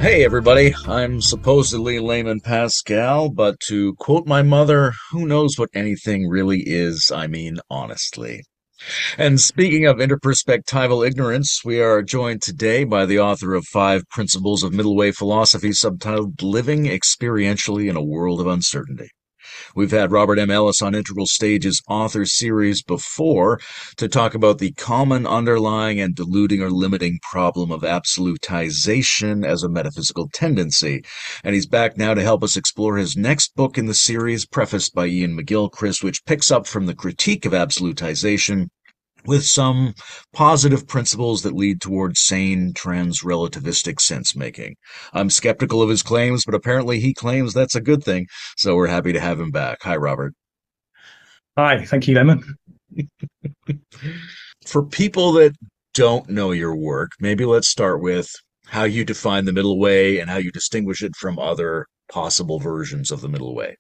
Hey everybody, I'm supposedly Layman Pascal, but to quote my mother, who knows what anything really is? I mean, honestly. And speaking of interperspectival ignorance, we are joined today by the author of Five Principles of Middle Way Philosophy, subtitled Living Experientially in a World of Uncertainty. We've had Robert M. Ellis on Integral Stage's author series before to talk about the common underlying and diluting or limiting problem of absolutization as a metaphysical tendency. And he's back now to help us explore his next book in the series, prefaced by Iain McGilchrist, which picks up from the critique of absolutization with some positive principles that lead towards sane trans-relativistic sense-making. I'm skeptical of his claims, but apparently he claims that's a good thing, so we're happy to have him back. Hi, Robert. Hi, thank you, Lemon. For people that don't know your work, maybe let's start with how you define the middle way and how you distinguish it from other possible versions of the middle way.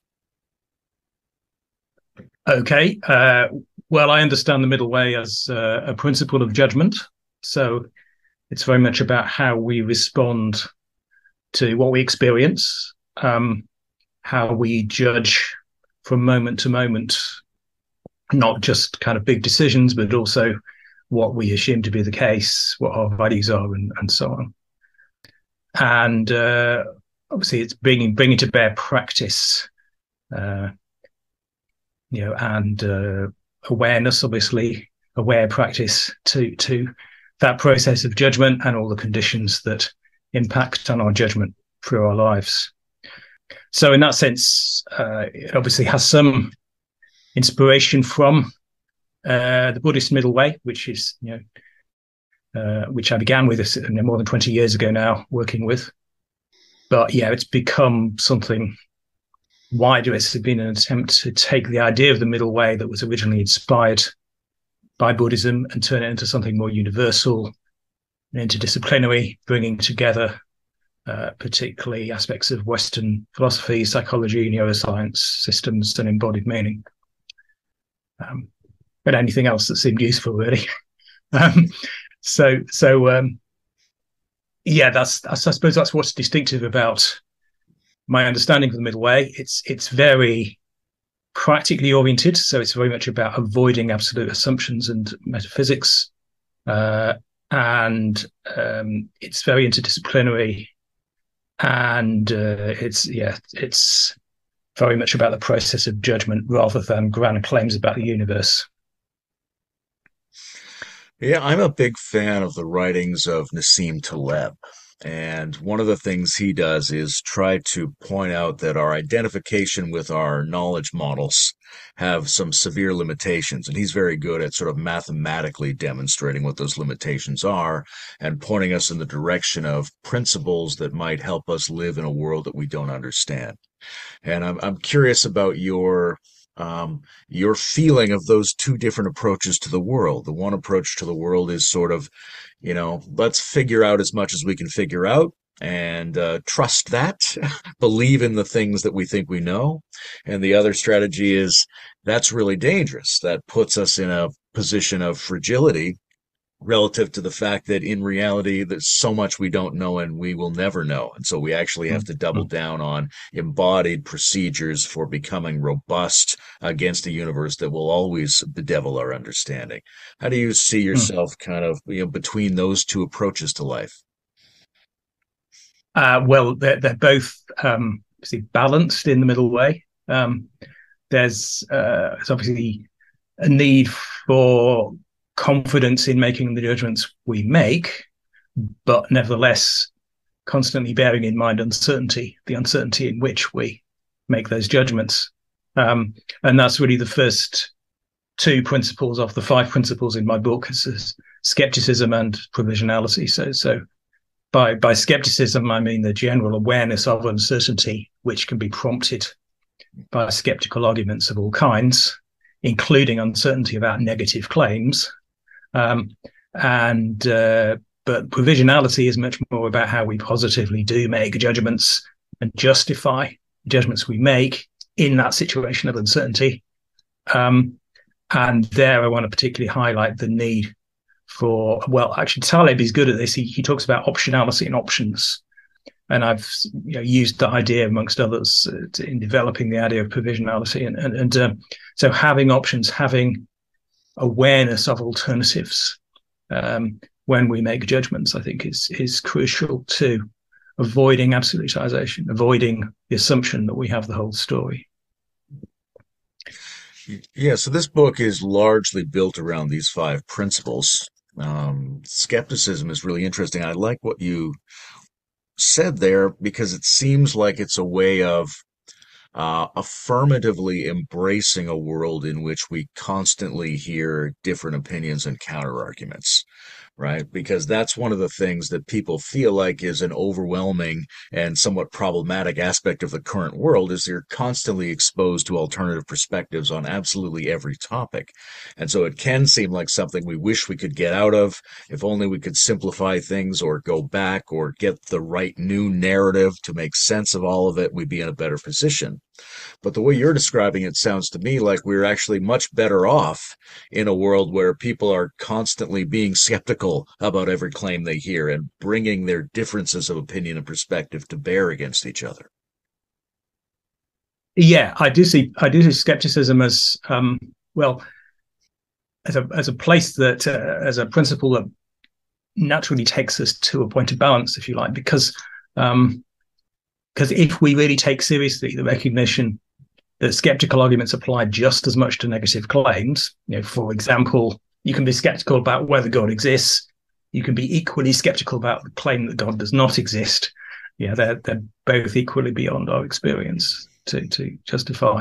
Okay. Well, I understand the middle way as a principle of judgment. So it's very much about how we respond to what we experience, how we judge from moment to moment, not just kind of big decisions, but also what we assume to be the case, what our values are, and so on. And obviously, it's bringing to bear practice. And awareness, obviously, aware practice to that process of judgment and all the conditions that impact on our judgment through our lives. So in that sense, it obviously has some inspiration from the Buddhist middle way, which is, which I began with more than 20 years ago now, working with. But yeah, it's become something wider. It's been an attempt to take the idea of the middle way that was originally inspired by Buddhism and turn it into something more universal and interdisciplinary, bringing together particularly aspects of Western philosophy, psychology, neuroscience, systems, and embodied meaning. But anything else that seemed useful, really. Yeah, I suppose that's what's distinctive about my understanding of the middle way. It's very practically oriented, so it's very much about avoiding absolute assumptions and metaphysics, and it's very interdisciplinary, and it's very much about the process of judgment rather than grand claims about the universe. Yeah, I'm a big fan of the writings of Nassim Taleb. And one of the things he does is try to point out that our identification with our knowledge models have some severe limitations. And he's very good at sort of mathematically demonstrating what those limitations are and pointing us in the direction of principles that might help us live in a world that we don't understand. And I'm curious about your feeling of those two different approaches to the world. The one approach to the world is sort of, let's figure out as much as we can figure out and trust that, believe in the things that we think we know. And the other strategy is that's really dangerous. That puts us in a position of fragility relative to the fact that in reality there's so much we don't know and we will never know, and so we actually have to double down on embodied procedures for becoming robust against a universe that will always bedevil our understanding. How do you see yourself kind of between those two approaches to life? Well, they're both balanced in the middle way. There's obviously a need for confidence in making the judgments we make, but nevertheless constantly bearing in mind the uncertainty in which we make those judgments. And that's really the first two principles of the five principles in my book, is skepticism and provisionality. So by skepticism, I mean the general awareness of uncertainty, which can be prompted by skeptical arguments of all kinds, including uncertainty about negative claims. But provisionality is much more about how we positively do make judgments and justify judgments we make in that situation of uncertainty. And there I want to particularly highlight the need for, well, actually Taleb is good at this. He talks about optionality and options. and I've used that idea amongst others in developing the idea of provisionality, and so having options, having awareness of alternatives when we make judgments, I think is crucial to avoiding absolutization, avoiding the assumption that we have the whole story. Yeah, so this book is largely built around these five principles. Skepticism is really interesting. I like what you said there because it seems like it's a way of affirmatively embracing a world in which we constantly hear different opinions and counter arguments, right? Because that's one of the things that people feel like is an overwhelming and somewhat problematic aspect of the current world is they're constantly exposed to alternative perspectives on absolutely every topic. And so it can seem like something we wish we could get out of. If only we could simplify things or go back or get the right new narrative to make sense of all of it, we'd be in a better position. But the way you're describing it sounds to me like we're actually much better off in a world where people are constantly being skeptical about every claim they hear and bringing their differences of opinion and perspective to bear against each other. Yeah, I do see skepticism as as a place that as a principle that naturally takes us to a point of balance, if you like, because if we really take seriously the recognition that skeptical arguments apply just as much to negative claims, for example, you can be skeptical about whether God exists. You can be equally skeptical about the claim that God does not exist. Yeah, they're both equally beyond our experience to justify.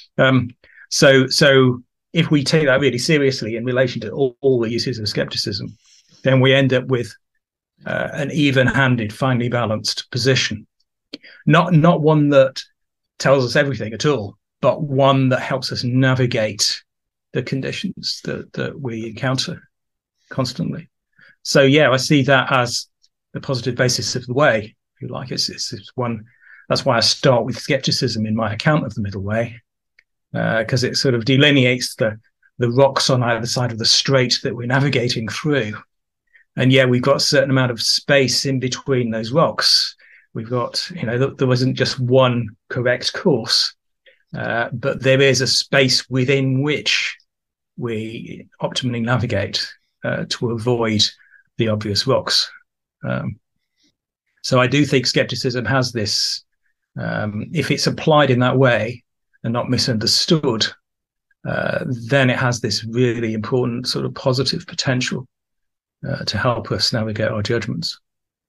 So if we take that really seriously in relation to all the uses of skepticism, then we end up with an even-handed, finely balanced position. Not one that tells us everything at all, but one that helps us navigate the conditions that we encounter constantly. So yeah, I see that as the positive basis of the way, if you like. It's one. That's why I start with skepticism in my account of the middle way, because it sort of delineates the rocks on either side of the strait that we're navigating through. And yeah, we've got a certain amount of space in between those rocks. We've got, there wasn't just one correct course, but there is a space within which we optimally navigate to avoid the obvious rocks. So I do think skepticism has this, if it's applied in that way and not misunderstood, then it has this really important sort of positive potential to help us navigate our judgments.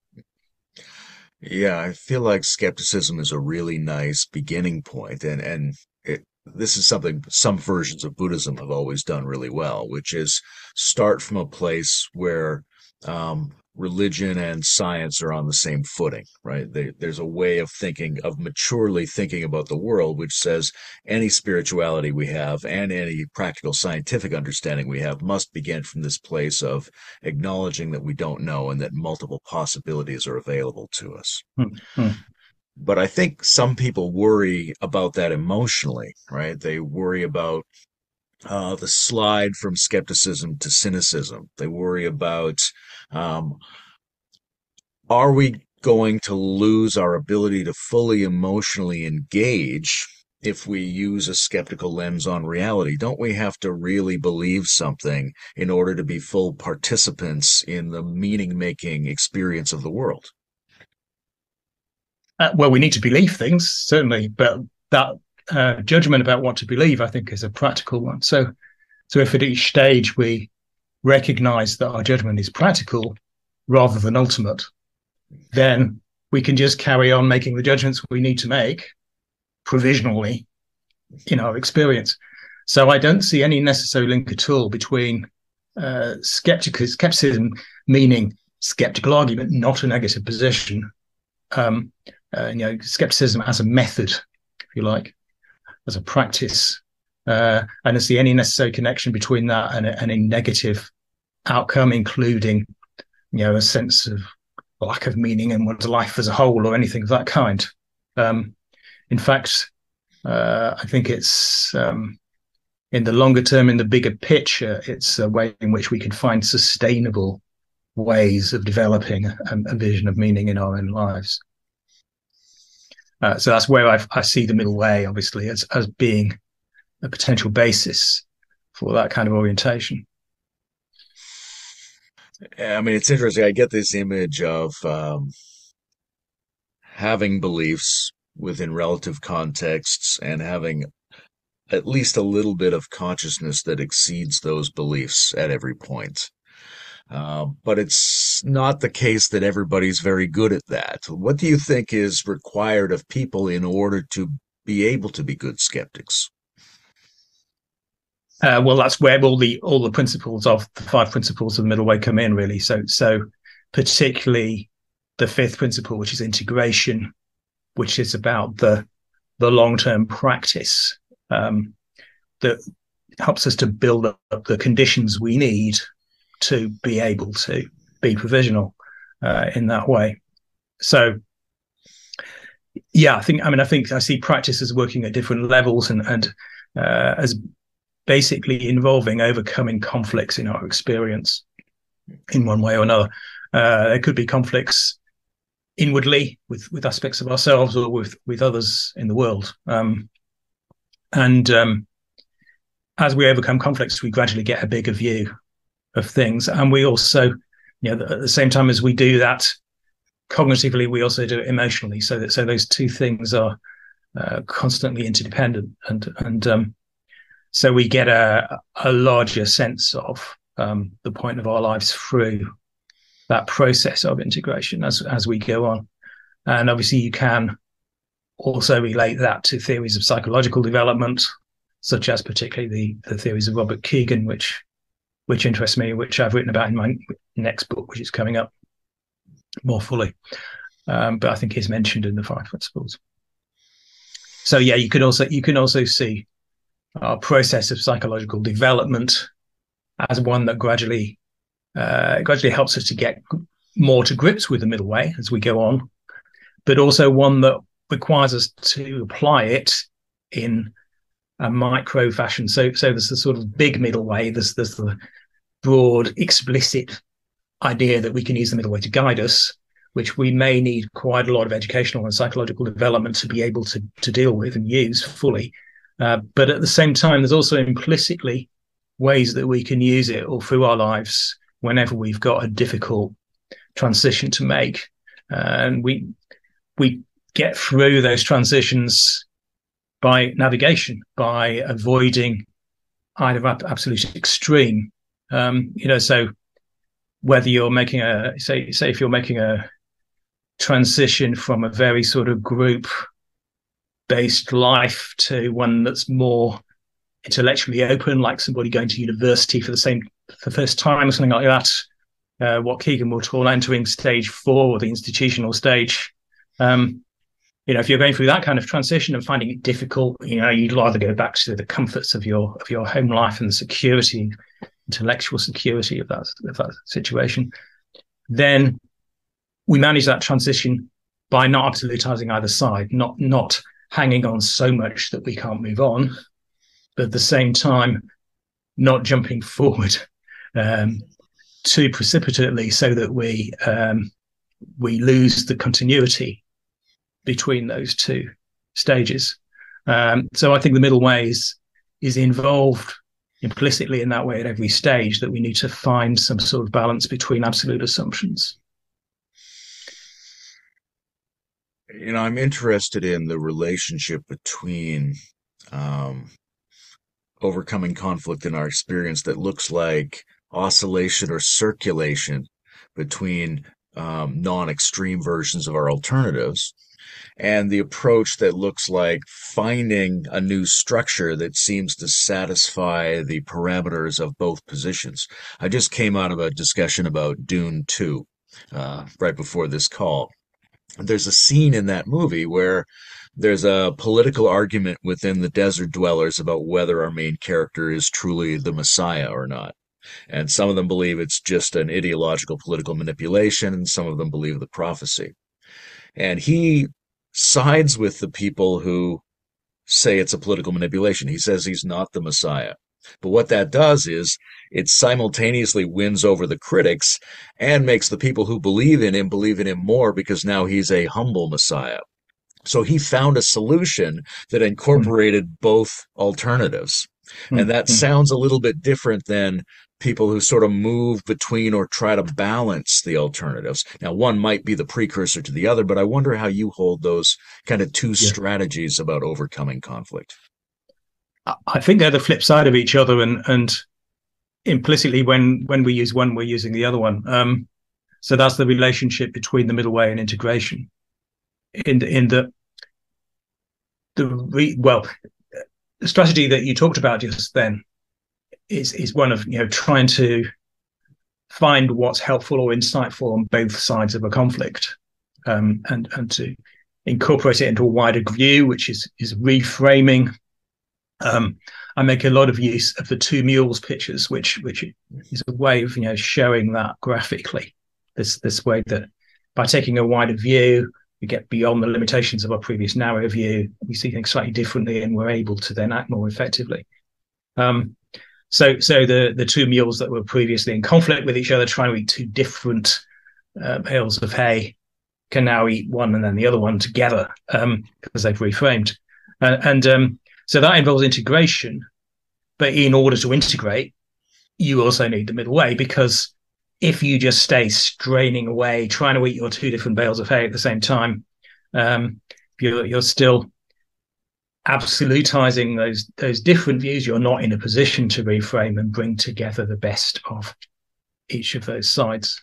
Yeah, I feel like skepticism is a really nice beginning point, and this is something some versions of Buddhism have always done really well, which is start from a place where religion and science are on the same footing, right? There's a way of thinking, of maturely thinking about the world, which says any spirituality we have and any practical scientific understanding we have must begin from this place of acknowledging that we don't know and that multiple possibilities are available to us. Mm-hmm. But I think some people worry about that emotionally, right? They worry about the slide from skepticism to cynicism. They worry about are we going to lose our ability to fully emotionally engage if we use a skeptical lens on reality? Don't we have to really believe something in order to be full participants in the meaning-making experience of the world? Well, we need to believe things, certainly, but that judgment about what to believe, I think, is a practical one. So if at each stage we recognize that our judgment is practical rather than ultimate, then we can just carry on making the judgments we need to make provisionally in our experience. So I don't see any necessary link at all between skepticism, meaning skeptical argument, not a negative position. Skepticism as a method, if you like, as a practice. I don't see any necessary connection between that and a negative outcome, including, a sense of lack of meaning in one's life as a whole or anything of that kind. In fact, I think it's in the longer term, in the bigger picture, it's a way in which we can find sustainable ways of developing a vision of meaning in our own lives. So that's where I see the middle way, obviously, as being a potential basis for that kind of orientation. I mean, it's interesting. I get this image of having beliefs within relative contexts and having at least a little bit of consciousness that exceeds those beliefs at every point. But it's not the case that everybody's very good at that. What do you think is required of people in order to be able to be good skeptics? Well, that's where all the principles of the five principles of the middle way come in, really. So particularly the fifth principle, which is integration, which is about the long term practice that helps us to build up the conditions we need to be able to be provisional in that way. So, yeah, I think I see practice as working at different levels and as basically involving overcoming conflicts in our experience in one way or another. There could be conflicts inwardly with aspects of ourselves or with others in the world. And as we overcome conflicts, we gradually get a bigger view of things. And we also, at the same time as we do that cognitively, we also do it emotionally. So those two things are constantly interdependent. And so we get a larger sense of the point of our lives through that process of integration as we go on. And obviously you can also relate that to theories of psychological development, such as particularly the theories of Robert Kegan, which interest me, which I've written about in my next book, which is coming up more fully. But I think is mentioned in the five principles. So yeah, you can also see our process of psychological development as one that gradually helps us to get more to grips with the middle way as we go on, but also one that requires us to apply it in a micro fashion. So there's the sort of big middle way. There's the broad, explicit idea that we can use the middle way to guide us, which we may need quite a lot of educational and psychological development to be able to deal with and use fully. But at the same time, there's also implicitly ways that we can use it all through our lives whenever we've got a difficult transition to make. And we get through those transitions by navigation, by avoiding either absolute extreme. So whether you're making say if you're making a transition from a very sort of group based life to one that's more intellectually open, like somebody going to university for the first time or something like that, what Kegan will call entering stage 4 or the institutional stage. If you're going through that kind of transition and finding it difficult, you'd rather go back to the comforts of your home life and the security, intellectual security of that situation. Then we manage that transition by not absolutizing either side, not hanging on so much that we can't move on, but at the same time, not jumping forward too precipitately so that we lose the continuity between those two stages. So I think the middle way is involved implicitly in that way at every stage, that we need to find some sort of balance between absolute assumptions. I'm interested in the relationship between overcoming conflict in our experience that looks like oscillation or circulation between non-extreme versions of our alternatives, and the approach that looks like finding a new structure that seems to satisfy the parameters of both positions. I just came out of a discussion about Dune 2 right before this call. There's a scene in that movie where there's a political argument within the desert dwellers about whether our main character is truly the Messiah or not. And some of them believe it's just an ideological political manipulation, and some of them believe the prophecy. And he sides with the people who say it's a political manipulation. He says he's not the Messiah. But what that does is it simultaneously wins over the critics and makes the people who believe in him more, because now he's a humble Messiah. So he found a solution that mm, incorporated both alternatives. And mm, that mm. sounds a little bit different than people who sort of move between or try to balance the alternatives. Now, one might be the precursor to the other, but I wonder how you hold those kind of two Yeah, strategies about overcoming conflict. I think they're the flip side of each other, and implicitly, when we use one, we're using the other one. So that's the relationship between the middle way and integration. In well, the strategy that you talked about just then is one of trying to find what's helpful or insightful on both sides of a conflict, and to incorporate it into a wider view, which is reframing. I make a lot of use of the two mules pictures, which is a way of showing that graphically. This way that by taking a wider view, we get beyond the limitations of our previous narrow view. We see things slightly differently, and we're able to then act more effectively. So the two mules that were previously in conflict with each other, trying to eat two different bales of hay, can now eat one and then the other one together, because they've reframed. And so that involves integration. But in order to integrate, you also need the middle way, because if you just stay straining away, trying to eat your two different bales of hay at the same time, you're still absolutizing those different views. You're not in a position to reframe and bring together the best of each of those sides.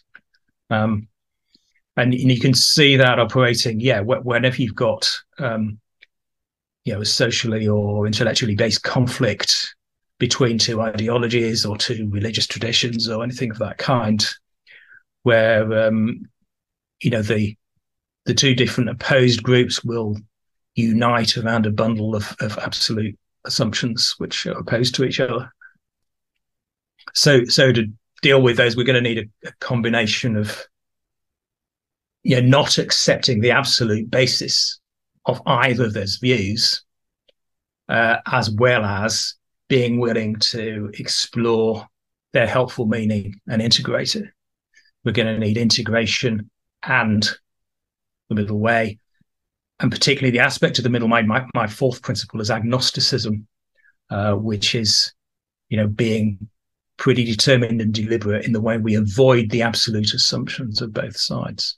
And you can see that operating, whenever you've got a socially or intellectually based conflict between two ideologies or two religious traditions or anything of that kind, where the two different opposed groups will unite around a bundle of absolute assumptions which are opposed to each other. So to deal with those, we're going to need a combination of not accepting the absolute basis of either of those views, as well as being willing to explore their helpful meaning and integrate it. We're going to need integration and the middle way, and particularly the aspect of the middle way. My fourth principle is agnosticism, which is being pretty determined and deliberate in the way we avoid the absolute assumptions of both sides.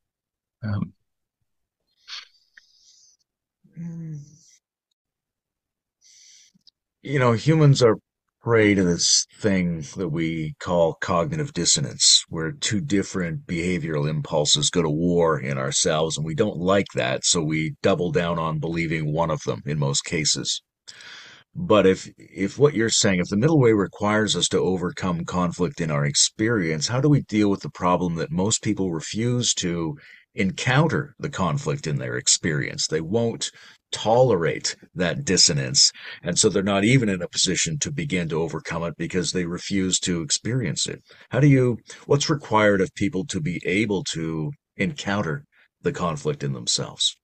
Humans are prey to this thing that we call cognitive dissonance, where two different behavioral impulses go to war in ourselves, and we don't like that, so we double down on believing one of them in most cases. But if what you're saying, if the middle way requires us to overcome conflict in our experience, how do we deal with the problem that most people refuse to encounter the conflict in their experience? They won't tolerate that dissonance, and so they're not even in a position to begin to overcome it because they refuse to experience it. What's required of people to be able to encounter the conflict in themselves?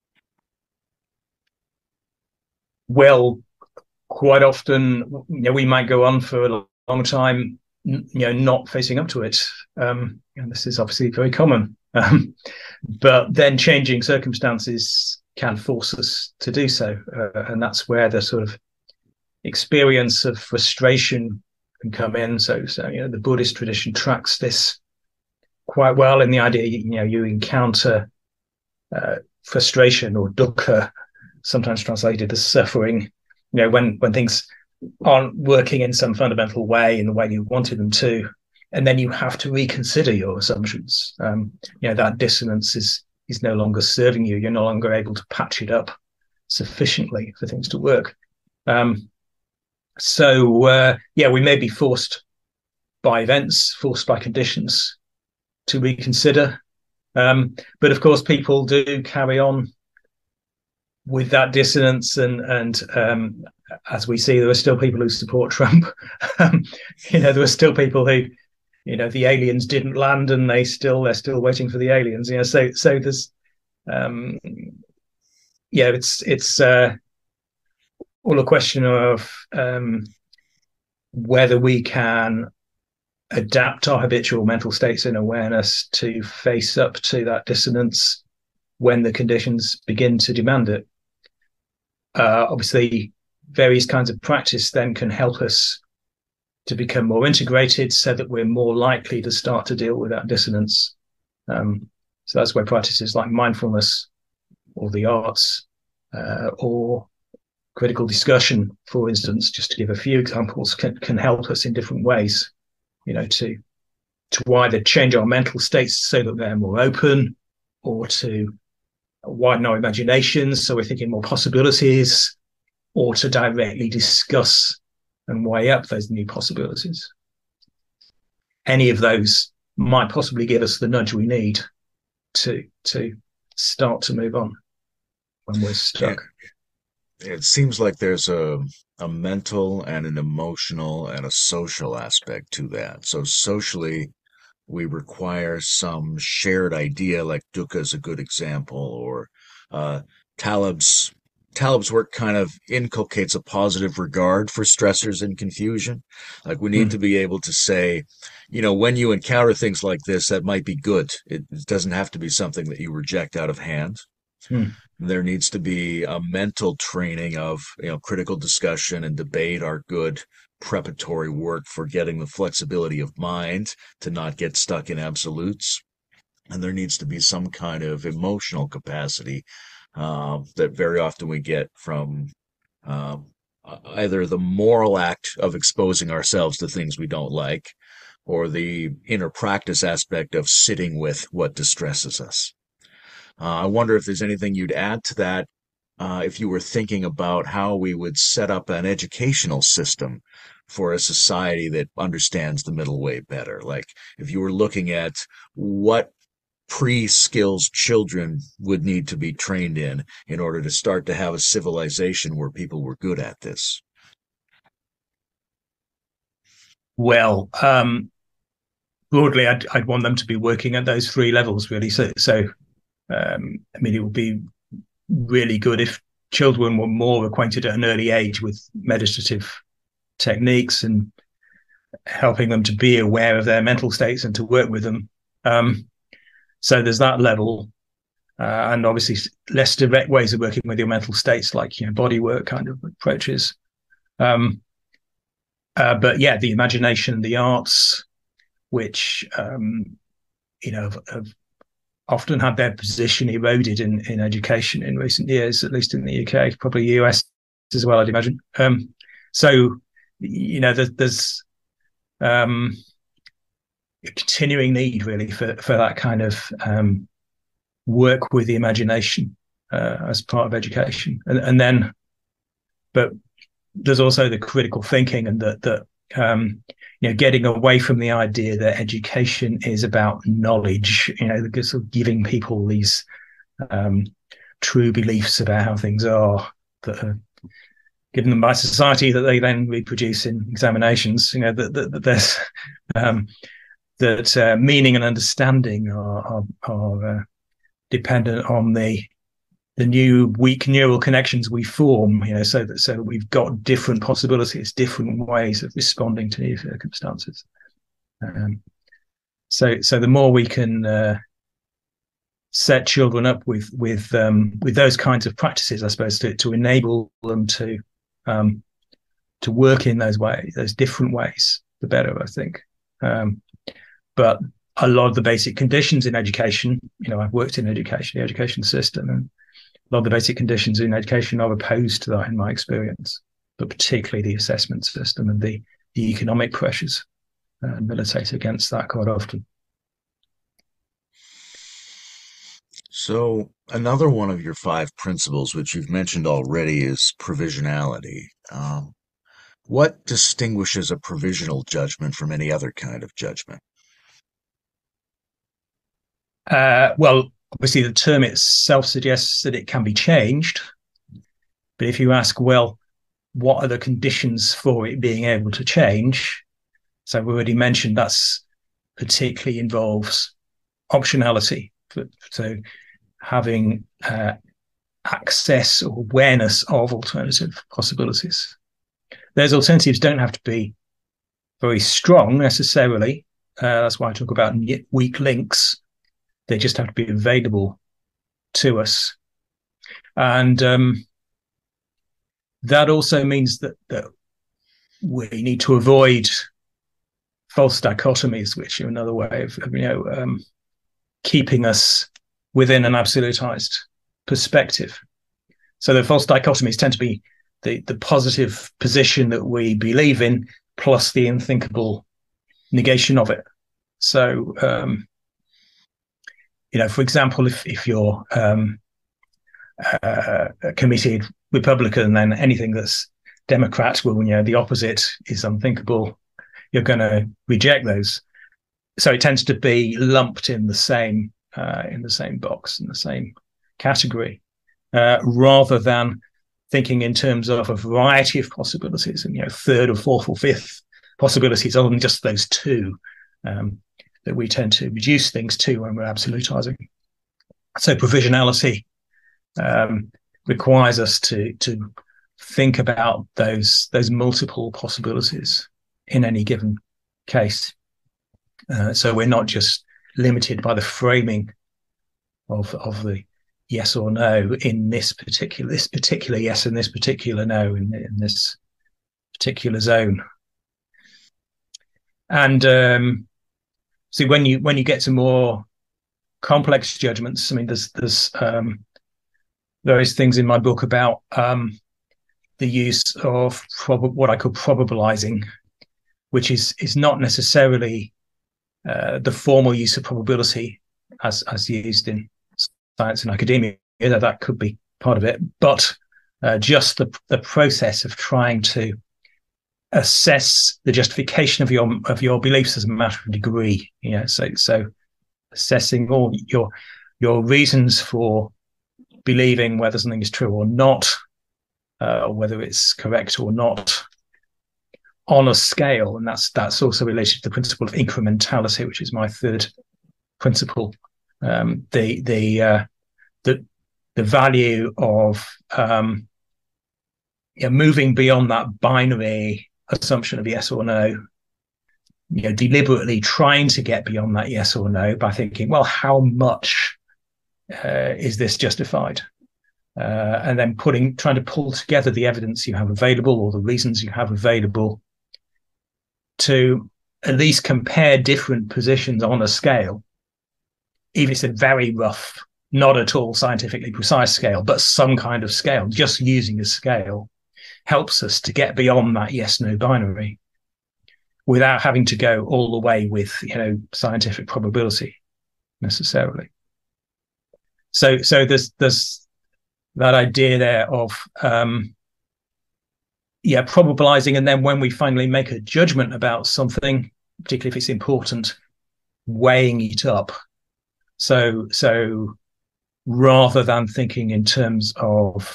Well, quite often, we might go on for a long time, not facing up to it. And this is obviously very common. But then changing circumstances can force us to do so. And that's where the sort of experience of frustration can come in. So the Buddhist tradition tracks this quite well in the idea, you encounter frustration or dukkha, sometimes translated as suffering, when things aren't working in some fundamental way, in the way you wanted them to, and then you have to reconsider your assumptions. That dissonance is no longer serving you. You're no longer able to patch it up sufficiently for things to work. We may be forced by events, forced by conditions to reconsider. But of course, people do carry on with that dissonance, and as we see, there are still people who support Trump. There are still people who, the aliens didn't land, and they're still waiting for the aliens. So there's, it's all a question of whether we can adapt our habitual mental states and awareness to face up to that dissonance when the conditions begin to demand it. Obviously, various kinds of practice then can help us to become more integrated so that we're more likely to start to deal with that dissonance. So that's where practices like mindfulness or the arts or critical discussion, for instance, just to give a few examples, can help us in different ways, to either change our mental states so that they're more open, or to widen our imaginations so we're thinking more possibilities, or to directly discuss and weigh up those new possibilities. Any of those might possibly give us the nudge we need to start to move on when we're stuck. It seems like there's a mental and an emotional and a social aspect to that. So socially, we require some shared idea, like dukkha is a good example, or Taleb's work kind of inculcates a positive regard for stressors and confusion. Like we need to be able to say, when you encounter things like this, that might be good. It doesn't have to be something that you reject out of hand. There needs to be a mental training of, critical discussion and debate are good preparatory work for getting the flexibility of mind to not get stuck in absolutes. And there needs to be some kind of emotional capacity that very often we get from either the moral act of exposing ourselves to things we don't like, or the inner practice aspect of sitting with what distresses us. I wonder if there's anything you'd add to that, if you were thinking about how we would set up an educational system for a society that understands the middle way better. Like if you were looking at what pre-skills children would need to be trained in order to start to have a civilization where people were good at this. Well, broadly, I'd want them to be working at those three levels, really. So it would be really good if children were more acquainted at an early age with meditative techniques and helping them to be aware of their mental states and to work with them. So there's that level, and obviously less direct ways of working with your mental states, like body work kind of approaches. But yeah, the imagination, the arts, which have often had their position eroded in education in recent years, at least in the UK, probably US as well, I'd imagine. So there's a continuing need really for that kind of work with the imagination as part of education, and then, but there's also the critical thinking, and that getting away from the idea that education is about knowledge, sort of giving people these true beliefs about how things are that are given them by society that they then reproduce in examinations. That there's that meaning and understanding are dependent on the new weak neural connections we form, so that we've got different possibilities, different ways of responding to new circumstances. So the more we can set children up with those kinds of practices, I suppose, to enable them to work in those ways, those different ways, the better, I think. But a lot of the basic conditions in education, I've worked in education, the education system, and a lot of the basic conditions in education are opposed to that in my experience, but particularly the assessment system and the economic pressures militate against that quite often. So another one of your 5 principles, which you've mentioned already, is provisionality. What distinguishes a provisional judgment from any other kind of judgment? Well, obviously the term itself suggests that it can be changed. But if you ask, well, what are the conditions for it being able to change? So I've already mentioned that's particularly involves optionality. So having access or awareness of alternative possibilities. Those alternatives don't have to be very strong necessarily. That's why I talk about weak links. They just have to be available to us. And that also means that we need to avoid false dichotomies, which are another way of keeping us within an absolutized perspective. So the false dichotomies tend to be the positive position that we believe in plus the unthinkable negation of it. So, for example, if you're a committed Republican, then anything that's Democrat, well, the opposite is unthinkable. You're going to reject those. So it tends to be lumped in the same box, in the same category, rather than thinking in terms of a variety of possibilities and third or fourth or fifth possibilities other than just those two that we tend to reduce things to when we're absolutizing. So provisionality requires us to think about those multiple possibilities in any given case. So we're not just limited by the framing of the yes or no in this particular yes and this particular no in this particular zone. And see, when you get to more complex judgments, I mean, there's various things in my book about the use of what I call probabilizing, which is not necessarily the formal use of probability as used in science and academia. That could be part of it, but just the process of trying to assess the justification of your beliefs as a matter of degree. So assessing all your reasons for believing whether something is true or not, or whether it's correct or not, on a scale. And that's also related to the principle of incrementality, which is my third principle. The value of moving beyond that binary assumption of yes or no, deliberately trying to get beyond that yes or no by thinking, well, how much is this justified? And then trying to pull together the evidence you have available or the reasons you have available to at least compare different positions on a scale, even if it's a very rough, not at all scientifically precise scale, but some kind of scale. Just using a scale helps us to get beyond that yes-no binary without having to go all the way with, scientific probability necessarily. So there's that idea there of probabilizing, and then when we finally make a judgment about something, particularly if it's important, weighing it up. So rather than thinking in terms of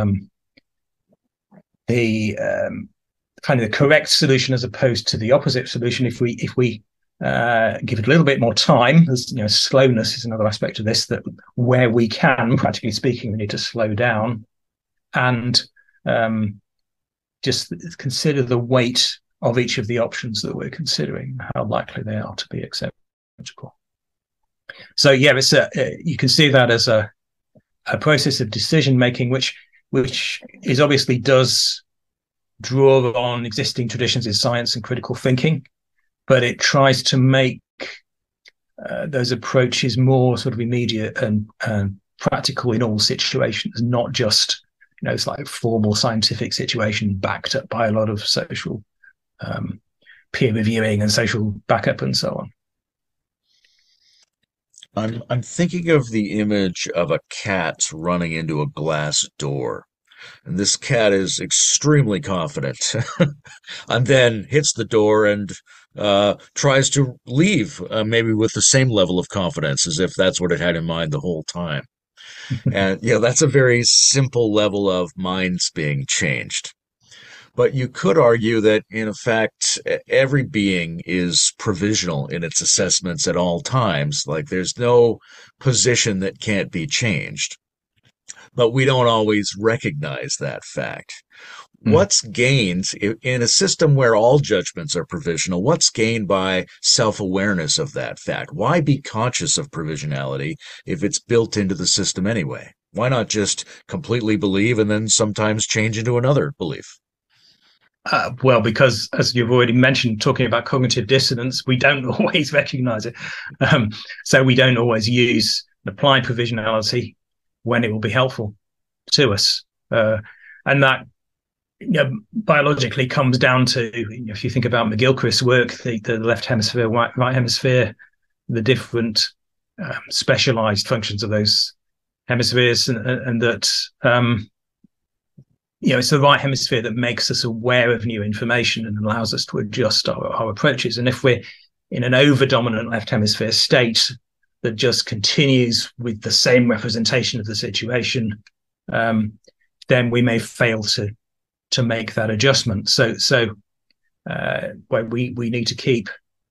the kind of the correct solution as opposed to the opposite solution, if we give it a little bit more time, slowness is another aspect of this, that where we can, practically speaking, we need to slow down and just consider the weight of each of the options that we're considering, how likely they are to be acceptable. So it's you can see that as a process of decision making, which is obviously does draw on existing traditions in science and critical thinking, but it tries to make those approaches more sort of immediate and practical in all situations, not just it's like a formal scientific situation backed up by a lot of social peer reviewing and social backup and so on. I'm thinking of the image of a cat running into a glass door. And this cat is extremely confident and then hits the door and tries to leave, maybe with the same level of confidence as if that's what it had in mind the whole time. And, that's a very simple level of minds being changed. But you could argue that, in fact, every being is provisional in its assessments at all times. Like there's no position that can't be changed. but we don't always recognize that fact. What's gained in a system where all judgments are provisional? What's gained by self-awareness of that fact? Why be conscious of provisionality if it's built into the system anyway? Why not just completely believe and then sometimes change into another belief? Well, because as you've already mentioned, talking about cognitive dissonance, we don't always recognize it. So we don't always use applied provisionality when it will be helpful to us. And that biologically comes down to, if you think about McGilchrist's work, the left hemisphere, right hemisphere, the different specialized functions of those hemispheres, and that it's the right hemisphere that makes us aware of new information and allows us to adjust our approaches. And if we're in an over-dominant left hemisphere state that just continues with the same representation of the situation, then we may fail to make that adjustment. So where we need to keep,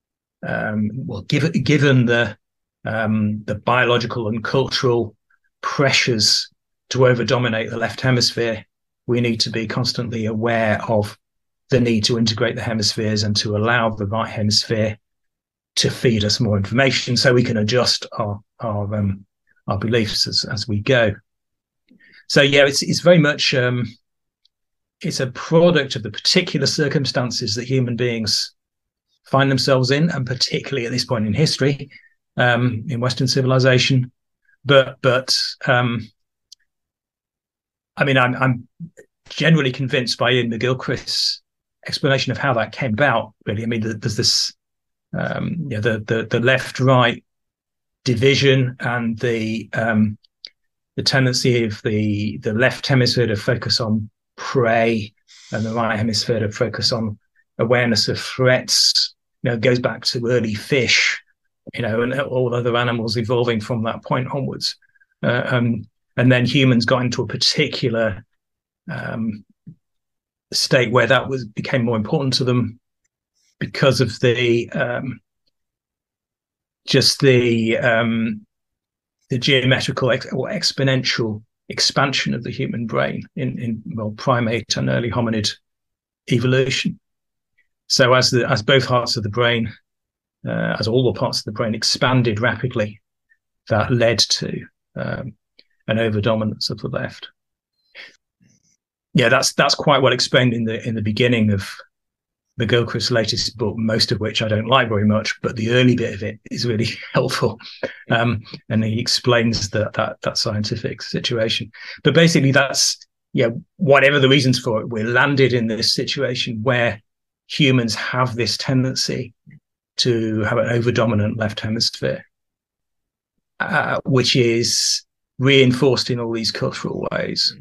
given the biological and cultural pressures to over-dominate the left hemisphere, we need to be constantly aware of the need to integrate the hemispheres and to allow the right hemisphere to feed us more information so we can adjust our beliefs as we go. So it's very much it's a product of the particular circumstances that human beings find themselves in, and particularly at this point in history, in Western civilization. But I'm generally convinced by Ian McGilchrist's explanation of how that came about. Really, there's this the left-right division and the tendency of the left hemisphere to focus on prey and the right hemisphere to focus on awareness of threats. It goes back to early fish, and all other animals evolving from that point onwards. And then humans got into a particular state where that became more important to them because of the geometrical or exponential expansion of the human brain in primate and early hominid evolution. So as both parts of the brain, as all the parts of the brain expanded rapidly, that led to an overdominance of the left. That's quite well explained in the beginning of McGilchrist's latest book, most of which I don't like very much, but the early bit of it is really helpful. And he explains that scientific situation. But basically that's, whatever the reasons for it, we're landed in this situation where humans have this tendency to have an over-dominant left hemisphere, which is reinforced in all these cultural ways,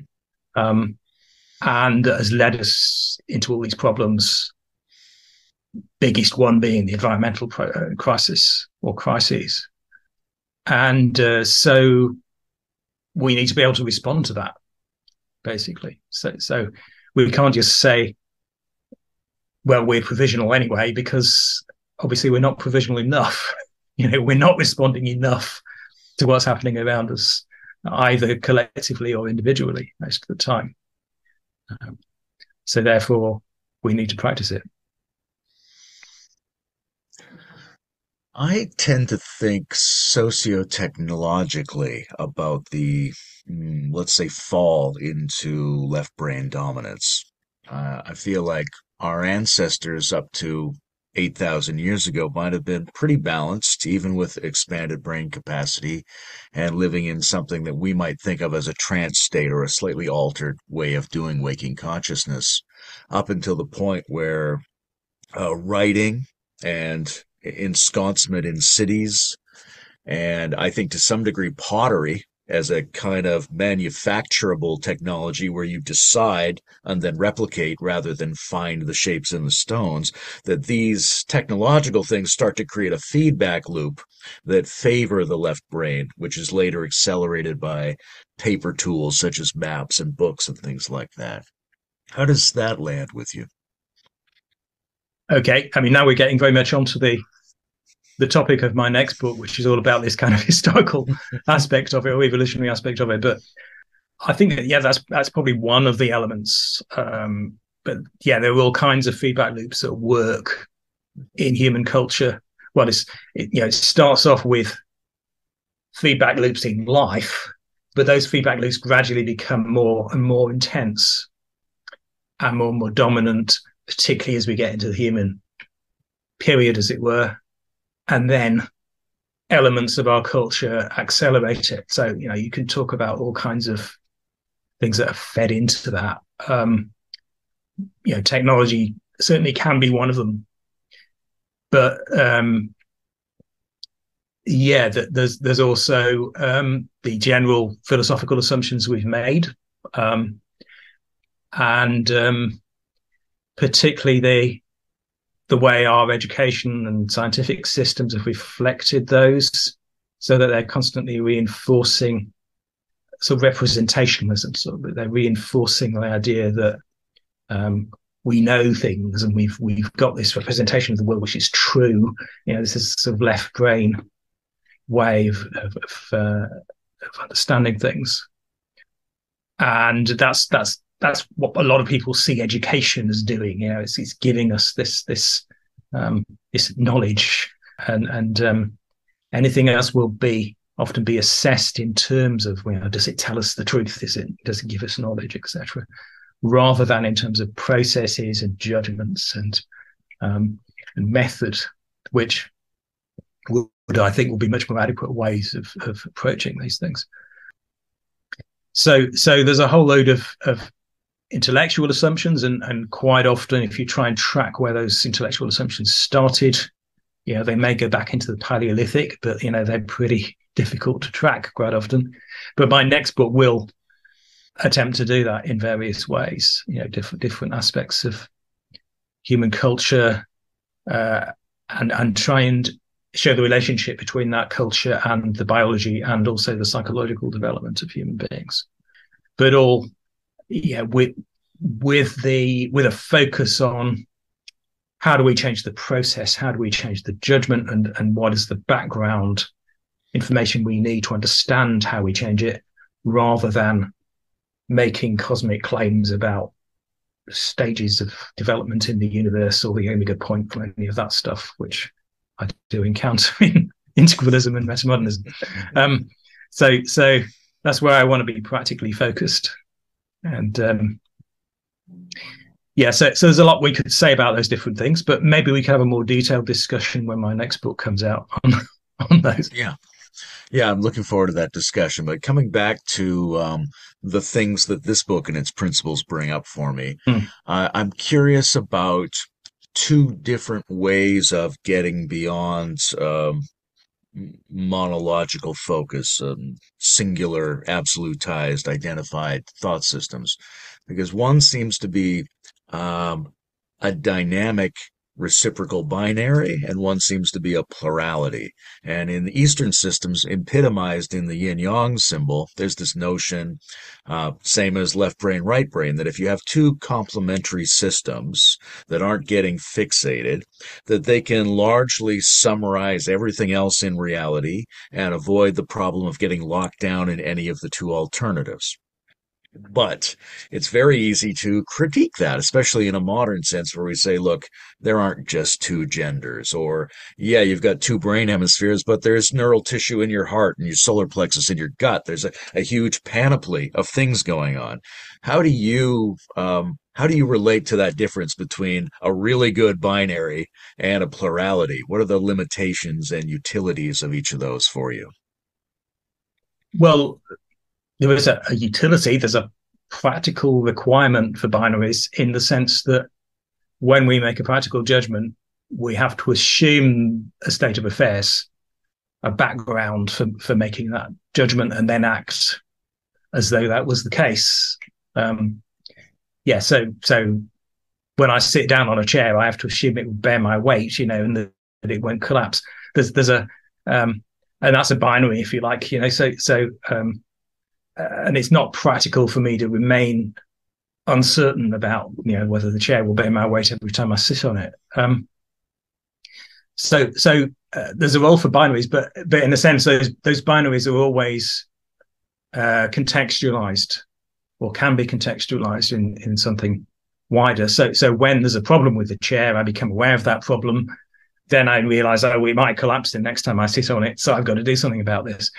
and has led us into all these problems, biggest one being the environmental crisis or crises. And so we need to be able to respond to that, basically. So we can't just say, well, we're provisional anyway, because obviously we're not provisional enough. We're not responding enough to what's happening around us, either collectively or individually most of the time. So therefore, we need to practice it. I tend to think socio-technologically about the, let's say, fall into left brain dominance. I feel like our ancestors up to 8,000 years ago might have been pretty balanced, even with expanded brain capacity and living in something that we might think of as a trance state or a slightly altered way of doing waking consciousness, up until the point where writing and ensconcement in cities, and I think to some degree pottery as a kind of manufacturable technology where you decide and then replicate rather than find the shapes in the stones, that these technological things start to create a feedback loop that favor the left brain, which is later accelerated by paper tools such as maps and books and things like that. How does that land with you? Okay, now we're getting very much onto the topic of my next book, which is all about this kind of historical aspect of it, or evolutionary aspect of it. But I think that, yeah, that's probably one of the elements. But yeah, there are all kinds of feedback loops that work in human culture. Well, it starts off with feedback loops in life, but those feedback loops gradually become more and more intense and more and more dominant, particularly as we get into the human period, as it were. And then elements of our culture accelerate it. So, you can talk about all kinds of things that are fed into that. Technology certainly can be one of them. But there's also the general philosophical assumptions we've made, and particularly the way our education and scientific systems have reflected those, so that they're constantly reinforcing sort of representationalism. So they're reinforcing the idea that we know things and we've got this representation of the world which is true. This is sort of left brain way of understanding things, and that's what a lot of people see education as doing. It's giving us this knowledge, and anything else will often be assessed in terms of, does it tell us the truth? Does it give us knowledge, etc., rather than in terms of processes and judgments and method, which I think will be much more adequate ways of approaching these things. So there's a whole load of intellectual assumptions, and quite often, if you try and track where those intellectual assumptions started, they may go back into the Paleolithic, but they're pretty difficult to track quite often. But my next book will attempt to do that in various ways, different aspects of human culture, and try and show the relationship between that culture and the biology and also the psychological development of human beings, but all with a focus on how do we change the process, how do we change the judgment, and what is the background information we need to understand how we change it, rather than making cosmic claims about stages of development in the universe or the omega point or any of that stuff, which I do encounter in integralism and metamodernism. So that's where I want to be practically focused. And so there's a lot we could say about those different things, but maybe we can have a more detailed discussion when my next book comes out on those. Yeah, I'm looking forward to that discussion. But coming back to the things that this book and its principles bring up for me, I'm curious about two different ways of getting beyond monological focus, singular, absolutized, identified thought systems. Because one seems to be a dynamic reciprocal binary, and one seems to be a plurality. And in the Eastern systems, epitomized in the yin-yang symbol, there's this notion, same as left brain, right brain, that if you have two complementary systems that aren't getting fixated, that they can largely summarize everything else in reality and avoid the problem of getting locked down in any of the two alternatives. But it's very easy to critique that, especially in a modern sense where we say, look, there aren't just two genders, or, yeah, you've got two brain hemispheres, but there's neural tissue in your heart and your solar plexus in your gut. There's a huge panoply of things going on. How do you relate to that difference between a really good binary and a plurality? What are the limitations and utilities of each of those for you? Well, there is a utility, there's a practical requirement for binaries, in the sense that when we make a practical judgment, we have to assume a state of affairs, a background for making that judgment, and then act as though that was the case. So when I sit down on a chair, I have to assume it will bear my weight, and that it won't collapse. There's a and that's a binary, if you like, and it's not practical for me to remain uncertain about, whether the chair will bear my weight every time I sit on it. So there's a role for binaries, but in a sense, those binaries are always contextualized. or can be contextualized in something wider. So when there's a problem with the chair, I become aware of that problem. Then I realize, oh, we might collapse the next time I sit on it. So I've got to do something about this.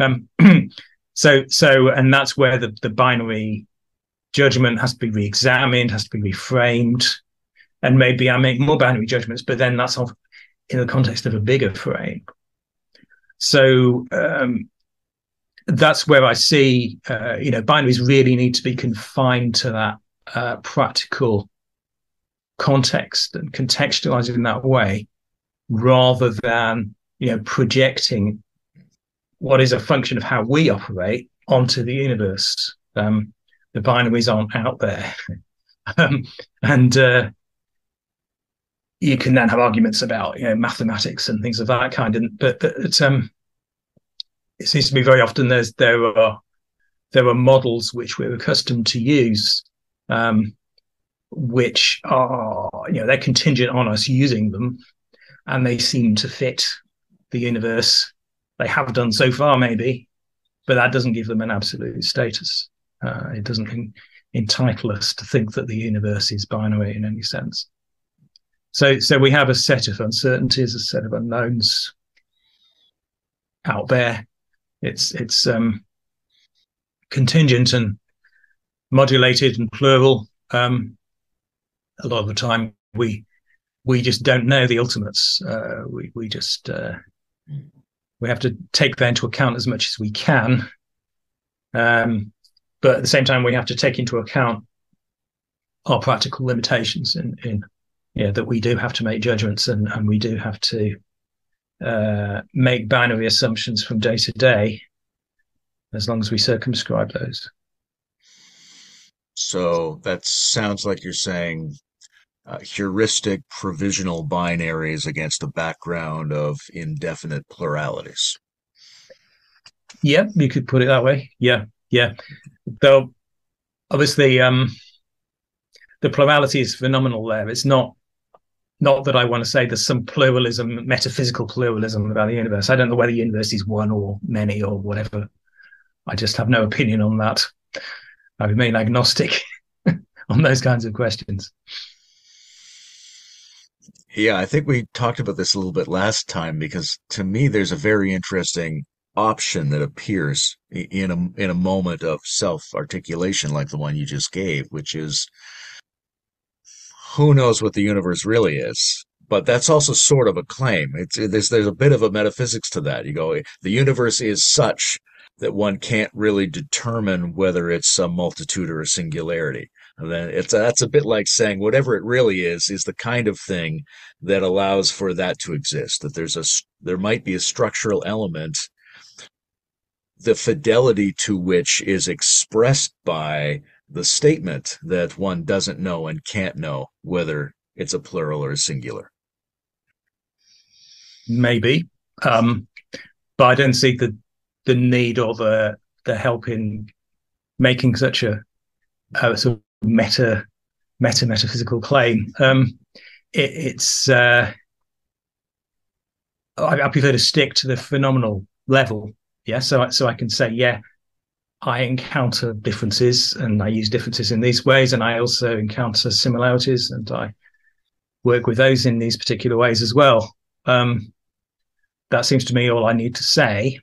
And that's where the binary judgment has to be re-examined, has to be reframed. And maybe I make more binary judgments, but then that's in the context of a bigger frame. So that's where I see, binaries really need to be confined to that practical context and contextualized in that way, rather than, projecting what is a function of how we operate onto the universe. The binaries aren't out there. And you can then have arguments about, mathematics and things of that kind. But it seems to me very often there are models which we're accustomed to use, which are, they're contingent on us using them, and they seem to fit the universe. They have done so far, maybe, but that doesn't give them an absolute status. It doesn't entitle us to think that the universe is binary in any sense. So we have a set of uncertainties, a set of unknowns out there. It's contingent and modulated and plural. A lot of the time we just don't know the ultimates. We have to take that into account as much as we can. But at the same time, we have to take into account our practical limitations in that we do have to make judgments, and we do have to make binary assumptions from day to day, as long as we circumscribe those. So that sounds like you're saying heuristic provisional binaries against a background of indefinite pluralities. Yeah, you could put it that way. Yeah. Though, obviously, the plurality is phenomenal there. It's not that I want to say there's some pluralism, metaphysical pluralism about the universe. I don't know whether the universe is one or many or whatever. I just have no opinion on that. I remain agnostic on those kinds of questions. Yeah, I think we talked about this a little bit last time, because to me there's a very interesting option that appears in a moment of self-articulation like the one you just gave, which is, who knows what the universe really is? But that's also sort of a claim. There's a bit of a metaphysics to that. You go, the universe is such that one can't really determine whether it's a multitude or a singularity. And then that's a bit like saying whatever it really is the kind of thing that allows for that to exist. That there might be a structural element, the fidelity to which is expressed by the statement that one doesn't know and can't know whether it's a plural or a singular. Maybe, but I don't see the need or the help in making such a sort of metaphysical claim. I prefer to stick to the phenomenal level. Yeah, so I can say, yeah, I encounter differences, and I use differences in these ways, and I also encounter similarities, and I work with those in these particular ways as well. That seems to me all I need to say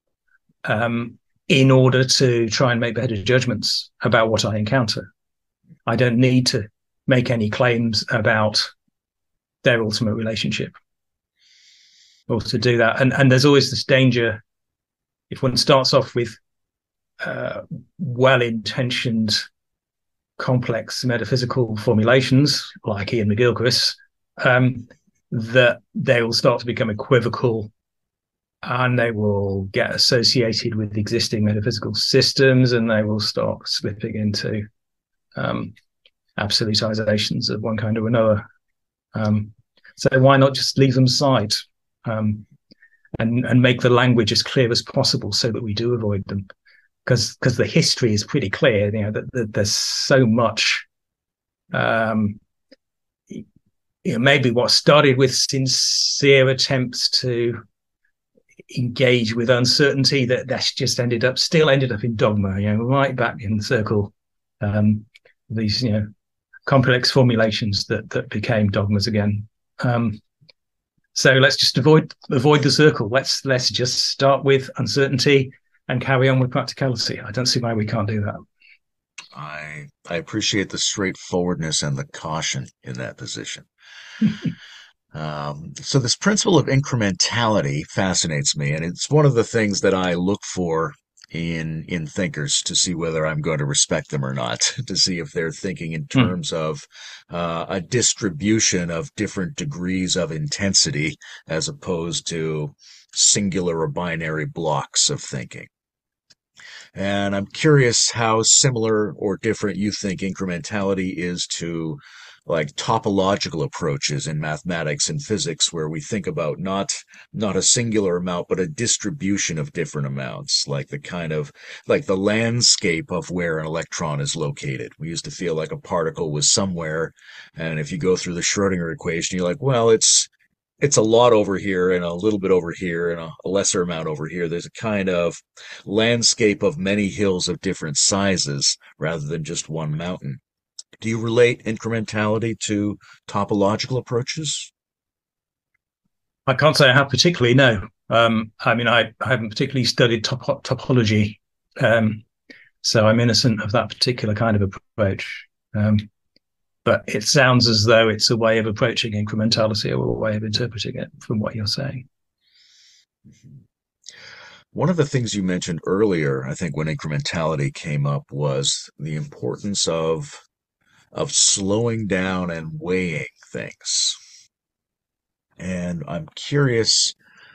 in order to try and make better judgments about what I encounter. I don't need to make any claims about their ultimate relationship or to do that. And there's always this danger, if one starts off with well-intentioned, complex metaphysical formulations like Iain McGilchrist, that they will start to become equivocal, and they will get associated with existing metaphysical systems, and they will start slipping into absolutizations of one kind or another. So why not just leave them aside and make the language as clear as possible so that we do avoid them? Because the history is pretty clear, that there's so much. Maybe what started with sincere attempts to engage with uncertainty, that's just ended up in dogma, right back in the circle these complex formulations that became dogmas again. So let's just avoid the circle. Let's just start with uncertainty and carry on with practicality. I don't see why we can't do that. I appreciate the straightforwardness and the caution in that position. So this principle of incrementality fascinates me, and it's one of the things that I look for in thinkers to see whether I'm going to respect them or not, to see if they're thinking in terms of a distribution of different degrees of intensity as opposed to singular or binary blocks of thinking. And I'm curious how similar or different you think incrementality is to like topological approaches in mathematics and physics, where we think about not a singular amount, but a distribution of different amounts, like the landscape of where an electron is located. We used to feel like a particle was somewhere, and if you go through the Schrodinger equation, you're like, well, it's a lot over here and a little bit over here and a lesser amount over here. There's a kind of landscape of many hills of different sizes rather than just one mountain. Do you relate incrementality to topological approaches? I can't say I have particularly, no. I mean, I haven't particularly studied topology, so I'm innocent of that particular kind of approach. But it sounds as though it's a way of approaching incrementality or a way of interpreting it from what you're saying. One of the things you mentioned earlier, I think, when incrementality came up, was the importance of slowing down and weighing things. And I'm curious,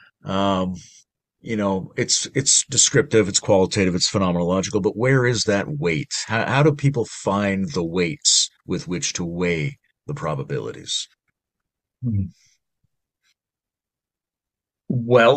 it's descriptive, it's qualitative, it's phenomenological, but where is that weight? How do people find the weights with which to weigh the probabilities? Well,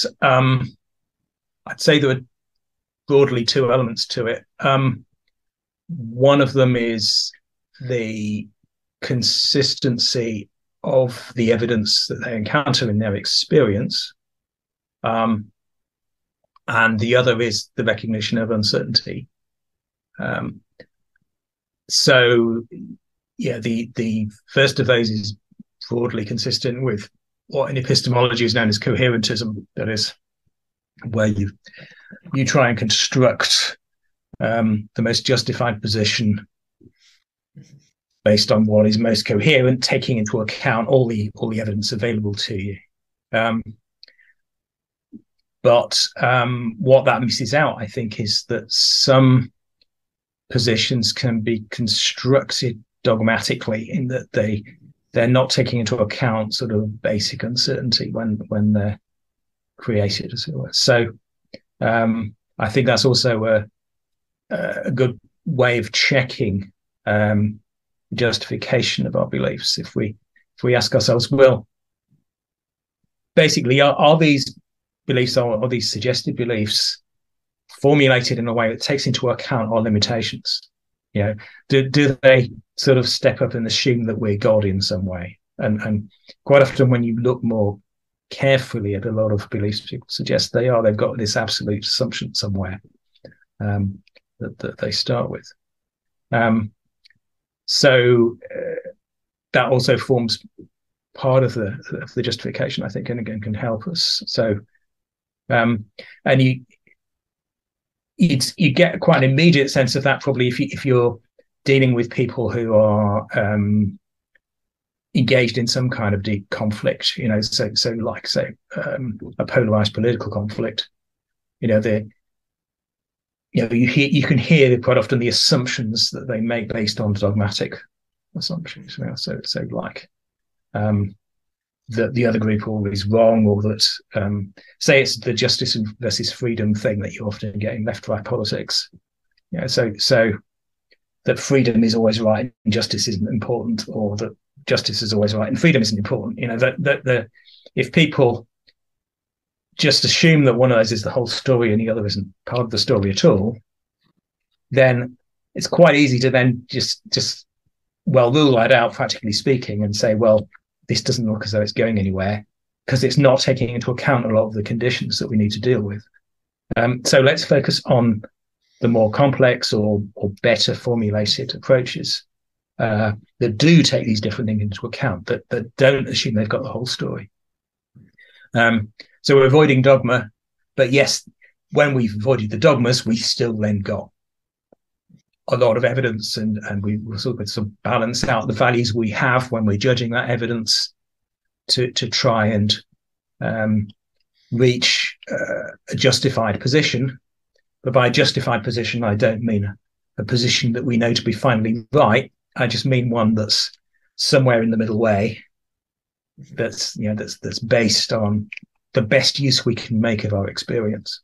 I'd say there are broadly two elements to it. One of them is the consistency of the evidence that they encounter in their experience. And the other is the recognition of uncertainty. So, yeah, the first of those is broadly consistent with what in epistemology is known as coherentism. That is, where you try and construct the most justified position based on what is most coherent, taking into account all the evidence available to you. But what that misses out, I think, is that some positions can be constructed dogmatically in that they're not taking into account sort of basic uncertainty when they're created, as it were. So I think that's also a good way of checking justification of our beliefs. If we ask ourselves, well, basically, are these beliefs or these suggested beliefs formulated in a way that takes into account our limitations? Do they sort of step up and assume that we're God in some way? And quite often, when you look more carefully at a lot of beliefs, people suggest they've got this absolute assumption somewhere that they start with. So that also forms part of the justification, I think, and again can help us. So, and you get quite an immediate sense of that probably if you're dealing with people who are engaged in some kind of deep conflict. So like say a polarized political conflict. You can hear quite often the assumptions that they make based on dogmatic assumptions. So like that the other group always wrong, or that say it's the justice versus freedom thing that you often get in left-right politics. So that freedom is always right and justice isn't important, or that justice is always right and freedom isn't important. If people just assume that one of those is the whole story and the other isn't part of the story at all, then it's quite easy to then just rule that out, practically speaking, and say, well, this doesn't look as though it's going anywhere because it's not taking into account a lot of the conditions that we need to deal with. So let's focus on the more complex or better formulated approaches that do take these different things into account, that don't assume they've got the whole story. So we're avoiding dogma, but yes, when we've avoided the dogmas, we still then got a lot of evidence, and we will sort of balance out the values we have when we're judging that evidence to try and reach a justified position. But by justified position, I don't mean a position that we know to be finally right. I just mean one that's somewhere in the middle way, that's based on the best use we can make of our experience.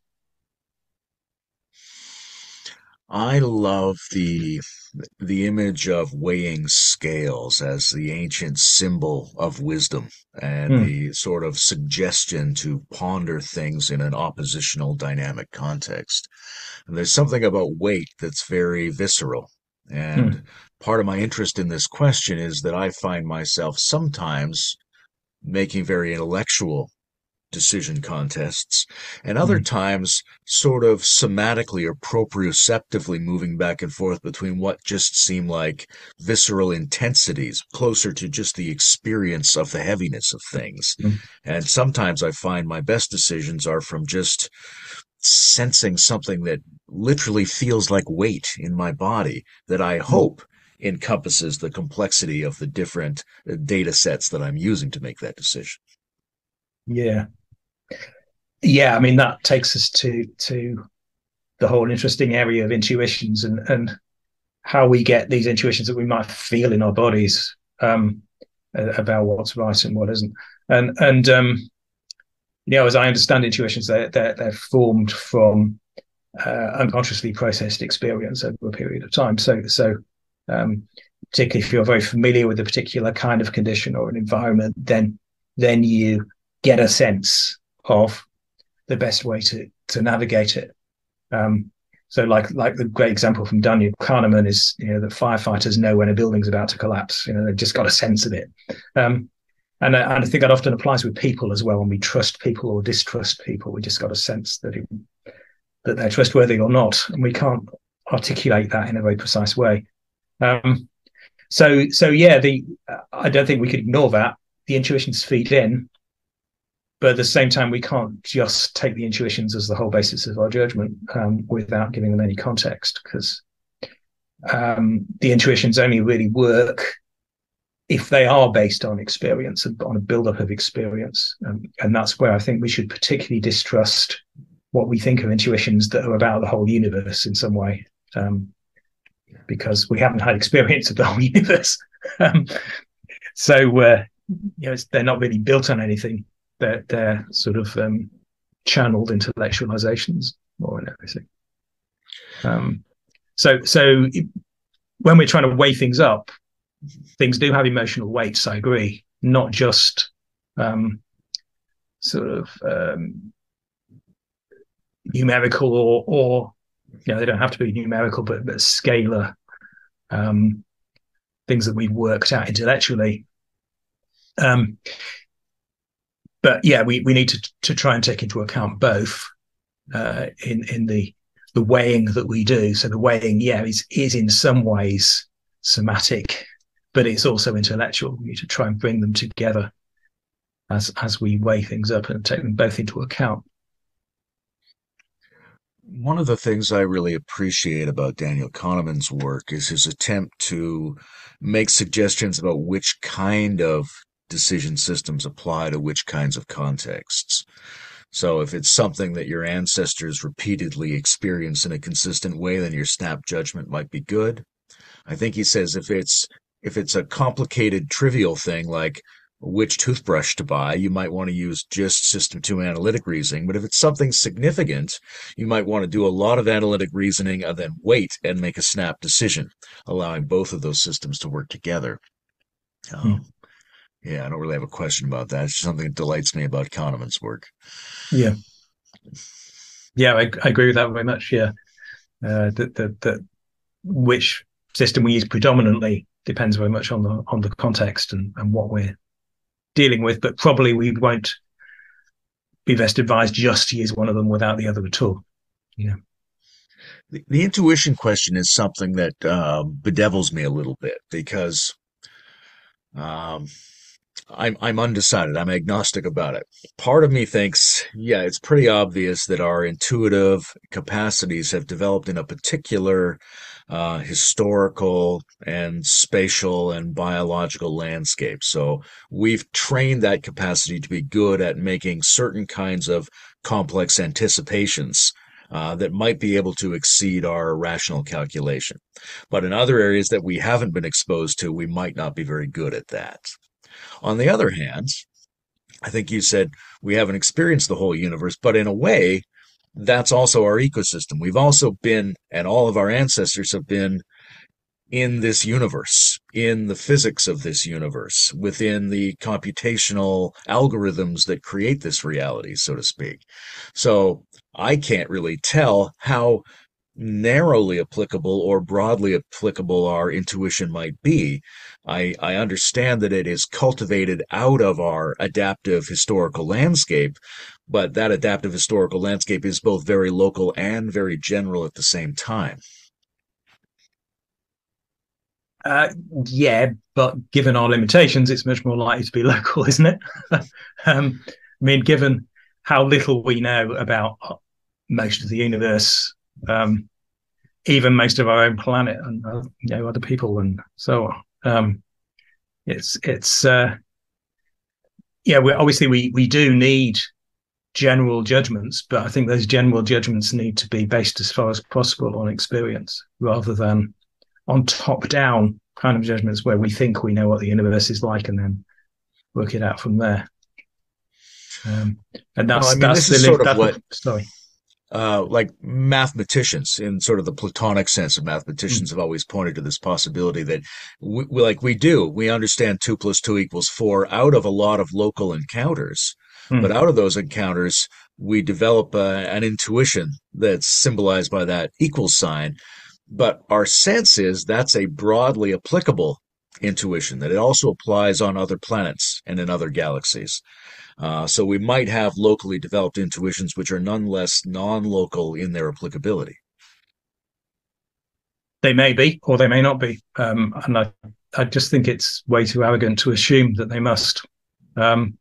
I love the image of weighing scales as the ancient symbol of wisdom and the sort of suggestion to ponder things in an oppositional dynamic context. And there's something about weight that's very visceral. And part of my interest in this question is that I find myself sometimes making very intellectual decision contests, and other times sort of somatically or proprioceptively moving back and forth between what just seem like visceral intensities, closer to just the experience of the heaviness of things. And sometimes I find my best decisions are from just sensing something that literally feels like weight in my body that I hope encompasses the complexity of the different data sets that I'm using to make that decision. Yeah, I mean, that takes us to the whole interesting area of intuitions and how we get these intuitions that we might feel in our bodies about what's right and what isn't. And as I understand intuitions, they're formed from unconsciously processed experience over a period of time. So particularly if you're very familiar with a particular kind of condition or an environment, then you get a sense of the best way to navigate it. So like the great example from Daniel Kahneman is, that firefighters know when a building's about to collapse. They've just got a sense of it. And I think that often applies with people as well. When we trust people or distrust people, we just got a sense that they're trustworthy or not, and we can't articulate that in a very precise way. So yeah, I don't think we could ignore that. The intuitions feed in, but at the same time, we can't just take the intuitions as the whole basis of our judgment without giving them any context, because the intuitions only really work if they are based on experience and on a buildup of experience. And that's where I think we should particularly distrust what we think of intuitions that are about the whole universe in some way, because we haven't had experience of the whole universe. So they're not really built on anything. They're sort of channeled intellectualizations more than everything. So when we're trying to weigh things up, things do have emotional weights, I agree, not just numerical or they don't have to be numerical, but scalar things that we've worked out intellectually. But yeah, we need to try and take into account both in the weighing that we do. So the weighing, is in some ways somatic, but it's also intellectual. We need to try and bring them together as we weigh things up and take them both into account. One of the things I really appreciate about Daniel Kahneman's work is his attempt to make suggestions about which kind of decision systems apply to which kinds of contexts. So if it's something that your ancestors repeatedly experience in a consistent way, then your snap judgment might be good. I think he says if it's a complicated, trivial thing like which toothbrush to buy, you might want to use just System 2 analytic reasoning. But if it's something significant, you might want to do a lot of analytic reasoning and then wait and make a snap decision, allowing both of those systems to work together. Yeah, I don't really have a question about that. It's just something that delights me about Kahneman's work. Yeah, I agree with that very much. Yeah, that which system we use predominantly depends very much on the context and what we're dealing with. But probably we won't be best advised just to use one of them without the other at all. Yeah. The intuition question is something that bedevils me a little bit because um, I'm undecided. I'm agnostic about it. Part of me thinks, yeah, it's pretty obvious that our intuitive capacities have developed in a particular historical and spatial and biological landscape. So we've trained that capacity to be good at making certain kinds of complex anticipations. That might be able to exceed our rational calculation. But in other areas that we haven't been exposed to, we might not be very good at that. On the other hand, I think you said we haven't experienced the whole universe, but in a way, that's also our ecosystem. We've also been, and all of our ancestors have been in this universe, in the physics of this universe, within the computational algorithms that create this reality, so to speak. So I can't really tell how narrowly applicable or broadly applicable our intuition might be. I understand that it is cultivated out of our adaptive historical landscape, but that adaptive historical landscape is both very local and very general at the same time. Uh, yeah, but given our limitations, it's much more likely to be local, isn't it? I mean, given how little we know about most of the universe, even most of our own planet, and other people, and so on. It's yeah. We do need general judgments, but I think those general judgments need to be based as far as possible on experience rather than on top-down kind of judgments where we think we know what the universe is like and then work it out from there. And No, I mean, that's this is sort of that's what sorry. like mathematicians, in sort of the Platonic sense of mathematicians, Mm. have always pointed to this possibility that we understand 2 + 2 = 4 out of a lot of local encounters, but Mm. out of those encounters, we develop an intuition that's symbolized by that equal sign. But our sense is that's a broadly applicable intuition, that it also applies on other planets and in other galaxies. So we might have locally developed intuitions which are nonetheless non-local in their applicability. They may be, or they may not be, and I just think it's way too arrogant to assume that they must. Um,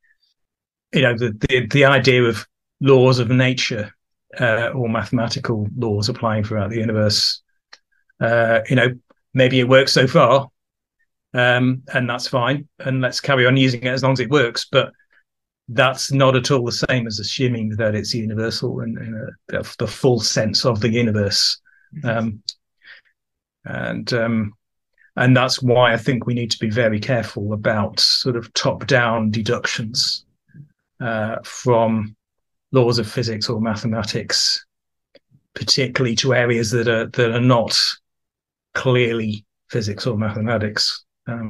the idea of laws of nature or mathematical laws applying throughout the universe. Maybe it works so far, and that's fine, and let's carry on using it as long as it works. But that's not at all the same as assuming that it's universal in the full sense of the universe. Um, and and that's why I think we need to be very careful about sort of top-down deductions from laws of physics or mathematics, particularly to areas that are not clearly physics or mathematics.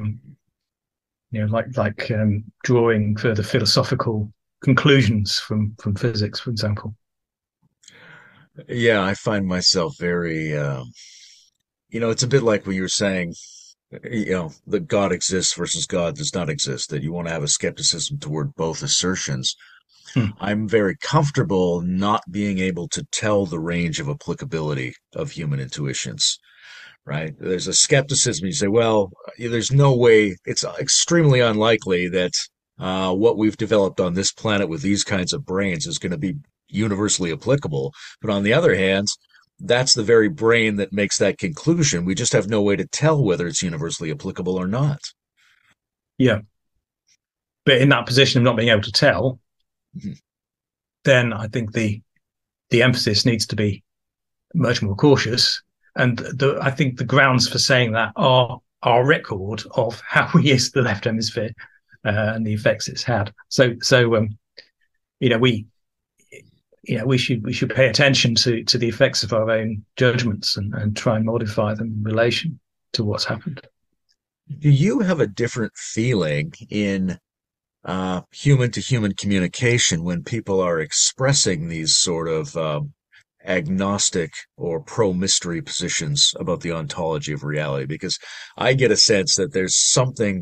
Like drawing further philosophical conclusions from physics, for example. Yeah, I find myself very, it's a bit like when you were saying, that God exists versus God does not exist, that you want to have a skepticism toward both assertions. Hmm. I'm very comfortable not being able to tell the range of applicability of human intuitions, right? There's a skepticism. You say, well, there's no way, it's extremely unlikely that what we've developed on this planet with these kinds of brains is going to be universally applicable. But on the other hand, that's the very brain that makes that conclusion. We just have no way to tell whether it's universally applicable or not. Yeah, but in that position of not being able to tell, Mhm. then I think the emphasis needs to be much more cautious. And I think the grounds for saying that are our record of how we use the left hemisphere and the effects it's had. So we we should pay attention to the effects of our own judgments and try and modify them in relation to what's happened. Do you have a different feeling in human to human communication when people are expressing these sort of agnostic or pro mystery positions about the ontology of reality? Because I get a sense that there's something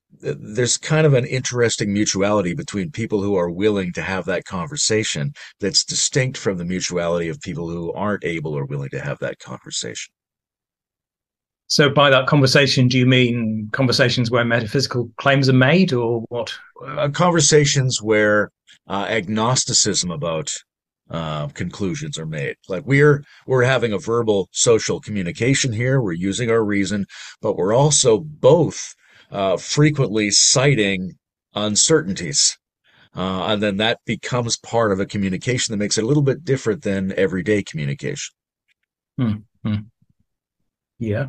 there's kind of an interesting mutuality between people who are willing to have that conversation that's distinct from the mutuality of people who aren't able or willing to have that conversation. So by that conversation, do you mean conversations where metaphysical claims are made, or what? Conversations where agnosticism about conclusions are made. Like we're having a verbal social communication here. We're using our reason, but we're also both frequently citing uncertainties. And then that becomes part of a communication that makes it a little bit different than everyday communication. Hmm. Hmm. Yeah.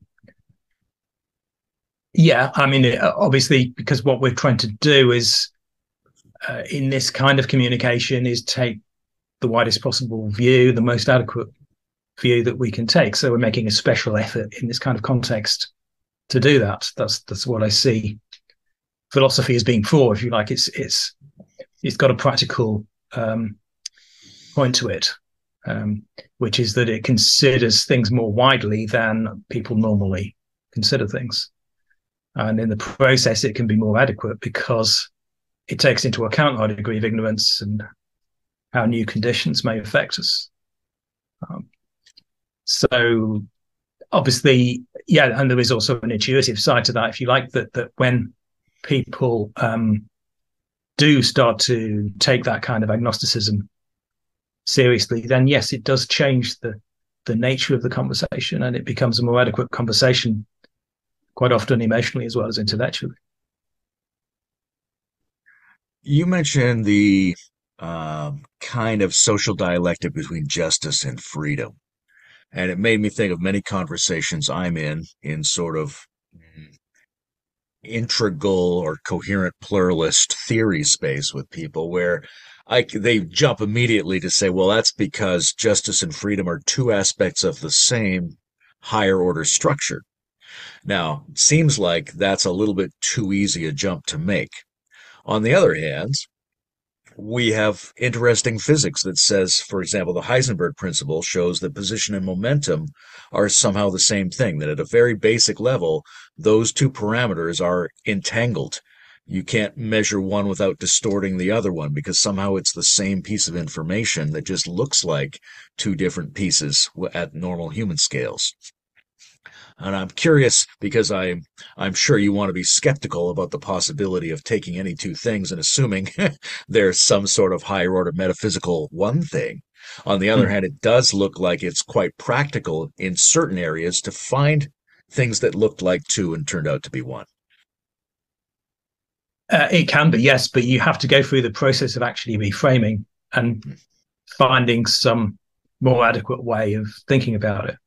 Yeah. I mean, obviously, because what we're trying to do is in this kind of communication is take the widest possible view, the most adequate view that we can take. So we're making a special effort in this kind of context to do that. That's what I see philosophy as being for, if you like. It's got a practical point to it, which is that it considers things more widely than people normally consider things. And in the process, it can be more adequate because it takes into account our degree of ignorance and how new conditions may affect us. So obviously, yeah, and there is also an intuitive side to that, if you like, that when people do start to take that kind of agnosticism seriously, then yes, it does change the nature of the conversation, and it becomes a more adequate conversation, quite often emotionally as well as intellectually. You mentioned the kind of social dialectic between justice and freedom. And it made me think of many conversations I'm in sort of integral or coherent pluralist theory space with people where they jump immediately to say, well, that's because justice and freedom are two aspects of the same higher order structure. Now, it seems like that's a little bit too easy a jump to make. On the other hand, we have interesting physics that says, for example, the Heisenberg principle shows that position and momentum are somehow the same thing, that at a very basic level, those two parameters are entangled. You can't measure one without distorting the other one because somehow it's the same piece of information that just looks like two different pieces at normal human scales. And I'm curious because I'm sure you want to be skeptical about the possibility of taking any two things and assuming there's some sort of higher order metaphysical one thing. On the other hand, it does look like it's quite practical in certain areas to find things that looked like two and turned out to be one. It can be, yes, but you have to go through the process of actually reframing and finding some more adequate way of thinking about it.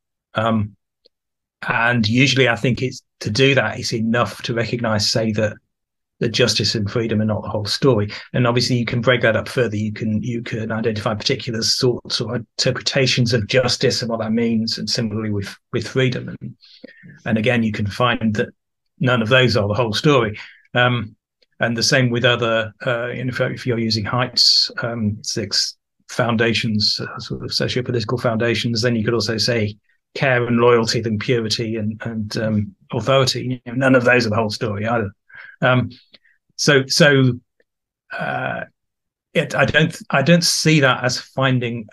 And usually I think it's to do that, it's enough to recognize, say, that justice and freedom are not the whole story. And obviously you can break that up further. You can identify particular sorts or interpretations of justice and what that means, and similarly with freedom. And again, you can find that none of those are the whole story. And the same with other, if you're using Haidt's 6 foundations, sort of socio-political foundations, then you could also say care and loyalty, then purity and authority. None of those are the whole story either. I don't see that as finding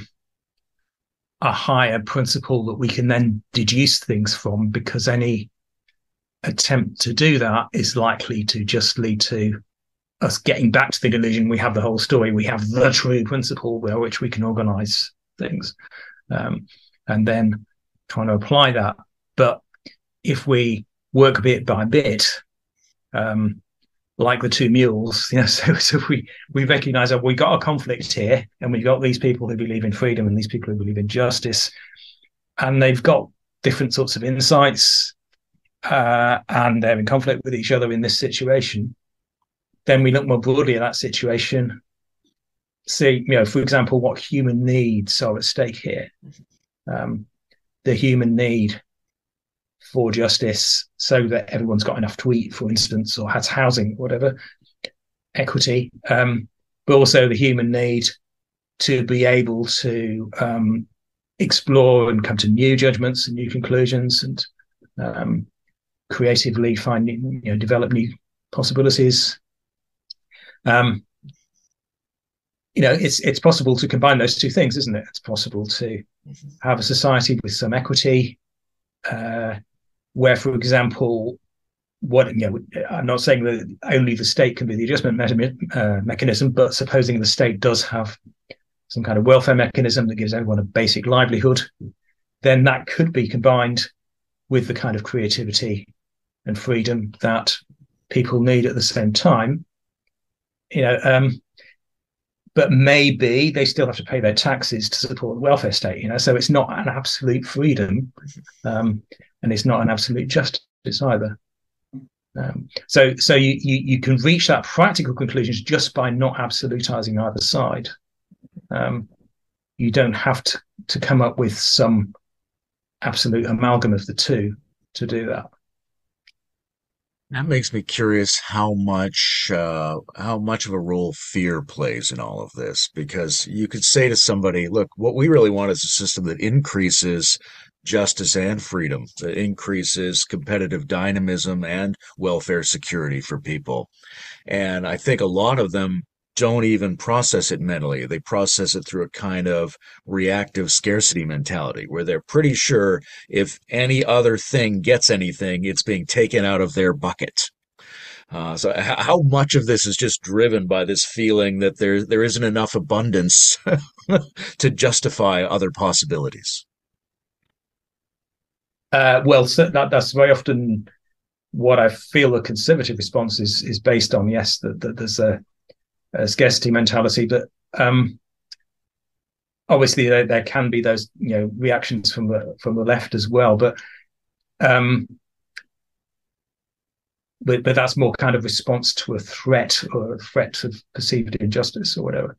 a higher principle that we can then deduce things from, because any attempt to do that is likely to just lead to us getting back to the delusion we have the whole story, we have the true principle by which we can organize things, and then trying to apply that. But if we work bit by bit, like the two mules, so we recognize that we got a conflict here, and we've got these people who believe in freedom and these people who believe in justice, and they've got different sorts of insights, and they're in conflict with each other in this situation. Then we look more broadly at that situation, see, for example, what human needs are at stake here. The human need for justice so that everyone's got enough to eat, for instance, or has housing, whatever, equity, but also the human need to be able to explore and come to new judgments and new conclusions, and creatively develop new possibilities. It's possible to combine those two things, isn't it? It's possible to have a society with some equity, where, for example, I'm not saying that only the state can be the adjustment mechanism, but supposing the state does have some kind of welfare mechanism that gives everyone a basic livelihood, then that could be combined with the kind of creativity and freedom that people need at the same time. But maybe they still have to pay their taxes to support the welfare state, so it's not an absolute freedom, and it's not an absolute justice either. So you can reach that practical conclusions just by not absolutizing either side. You don't have to come up with some absolute amalgam of the two to do that. That makes me curious how much of a role fear plays in all of this, because you could say to somebody, look, what we really want is a system that increases justice and freedom, that increases competitive dynamism and welfare security for people. And I think a lot of them don't even process it mentally. They process it through a kind of reactive scarcity mentality where they're pretty sure if any other thing gets anything, it's being taken out of their bucket. So how much of this is just driven by this feeling that there isn't enough abundance to justify other possibilities? That's very often what I feel the conservative response is based on. Yes, that there's a scarcity mentality, but obviously there can be those reactions from the left as well. But that's more kind of response to a threat or a threat of perceived injustice or whatever.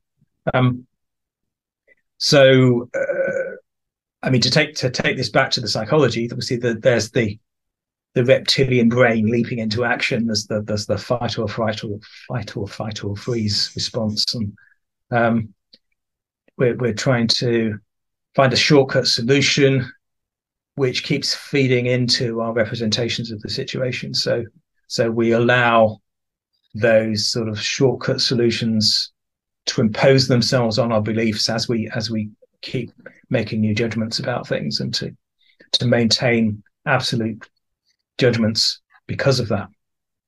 To take this back to the psychology, obviously there's the reptilian brain leaping into action. There's the fight or freeze response, and we're trying to find a shortcut solution, which keeps feeding into our representations of the situation. So we allow those sort of shortcut solutions to impose themselves on our beliefs as we keep making new judgments about things, and to maintain absolute judgments because of that.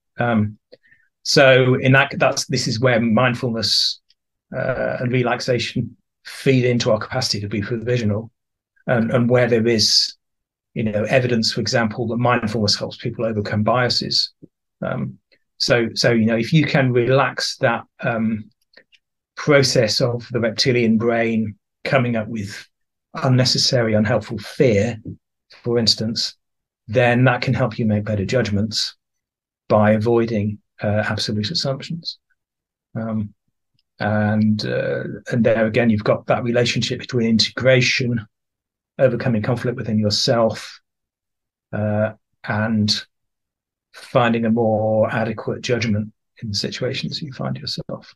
So in this is where mindfulness and relaxation feed into our capacity to be provisional, and where there is evidence, for example, that mindfulness helps people overcome biases. So if you can relax that process of the reptilian brain coming up with unnecessary, unhelpful fear, for instance, then that can help you make better judgments by avoiding absolute assumptions. And there again, you've got that relationship between integration, overcoming conflict within yourself, and finding a more adequate judgment in the situations you find yourself.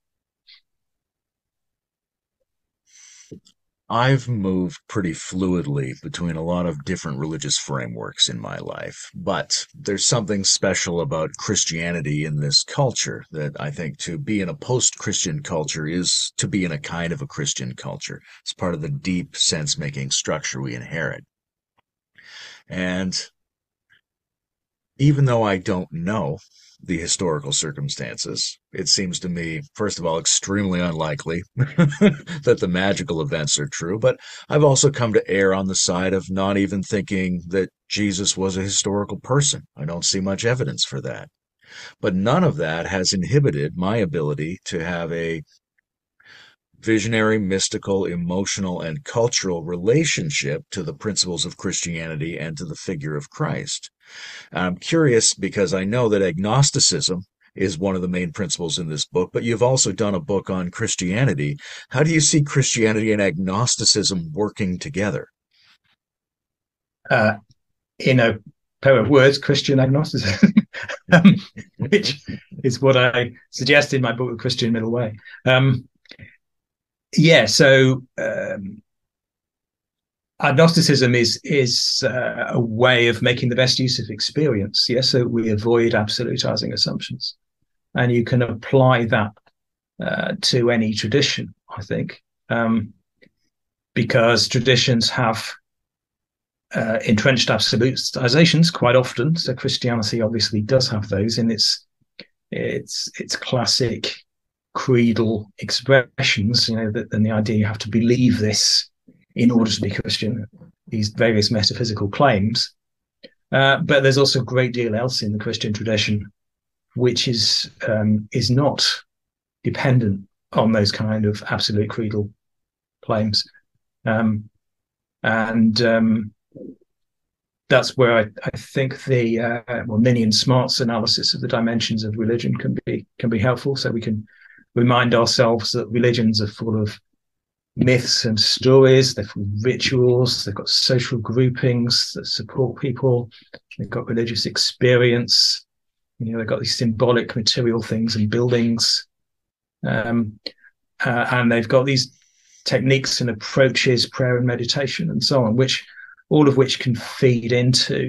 I've moved pretty fluidly between a lot of different religious frameworks in my life, but there's something special about Christianity in this culture that I think to be in a post-Christian culture is to be in a kind of a Christian culture. It's part of the deep sense-making structure we inherit. And even though I don't know the historical circumstances, it seems to me, first of all, extremely unlikely that the magical events are true. But I've also come to err on the side of not even thinking that Jesus was a historical person. I don't see much evidence for that. But none of that has inhibited my ability to have a visionary, mystical, emotional, and cultural relationship to the principles of Christianity and to the figure of Christ. I'm curious because I know that agnosticism is one of the main principles in this book, but you've also done a book on Christianity. How do you see Christianity and agnosticism working together? In a pair of words, Christian agnosticism, which is what I suggest in my book, The Christian Middle Way. Agnosticism is a way of making the best use of experience. Yes, so we avoid absolutizing assumptions, and you can apply that to any tradition, I think, because traditions have entrenched absolutizations quite often. So Christianity obviously does have those in its classic creedal expressions. You know, that and the idea you have to believe this in order to be Christian. These various metaphysical claims, but there's also a great deal else in the Christian tradition which is not dependent on those kind of absolute creedal claims. And that's where I think the Ninian Smart's analysis of the dimensions of religion can be helpful. So we can remind ourselves that religions are full of myths and stories. They're full of rituals. They've got social groupings that support people. They've got religious experience. You know, they've got these symbolic material things and buildings, and they've got these techniques and approaches, prayer and meditation, and so on, all of which can feed into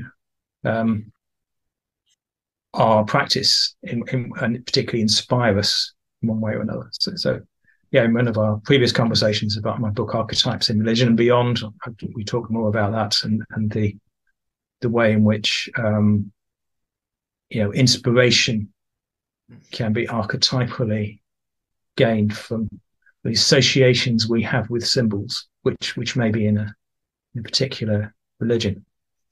our practice and particularly inspire us in one way or another. So, yeah, in one of our previous conversations about my book Archetypes in Religion and Beyond, we talk more about that and the way in which inspiration can be archetypally gained from the associations we have with symbols, which may be in a particular religion.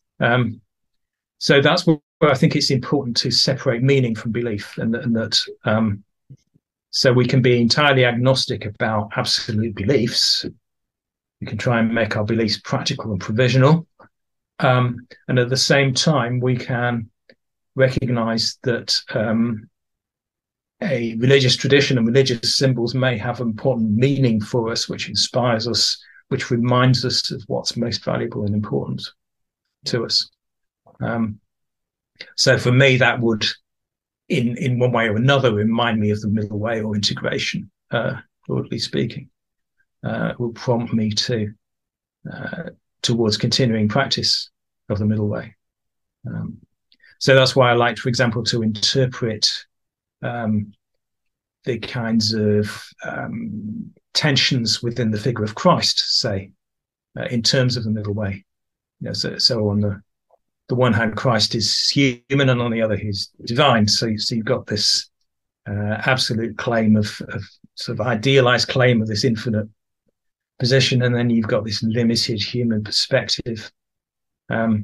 So that's where I think it's important to separate meaning from belief, and that so we can be entirely agnostic about absolute beliefs. We can try and make our beliefs practical and provisional, and at the same time we can recognize that a religious tradition and religious symbols may have important meaning for us, which inspires us, which reminds us of what's most valuable and important to us. So for me, that would, in one way or another, remind me of the middle way or integration, broadly speaking, will prompt me towards continuing practice of the middle way. So that's why I like, for example, to interpret the kinds of tensions within the figure of Christ, say, in terms of the middle way. You know, so on the one hand, Christ is human, and on the other, he's divine. So you've got this absolute claim of sort of idealized claim of this infinite position, and then you've got this limited human perspective, and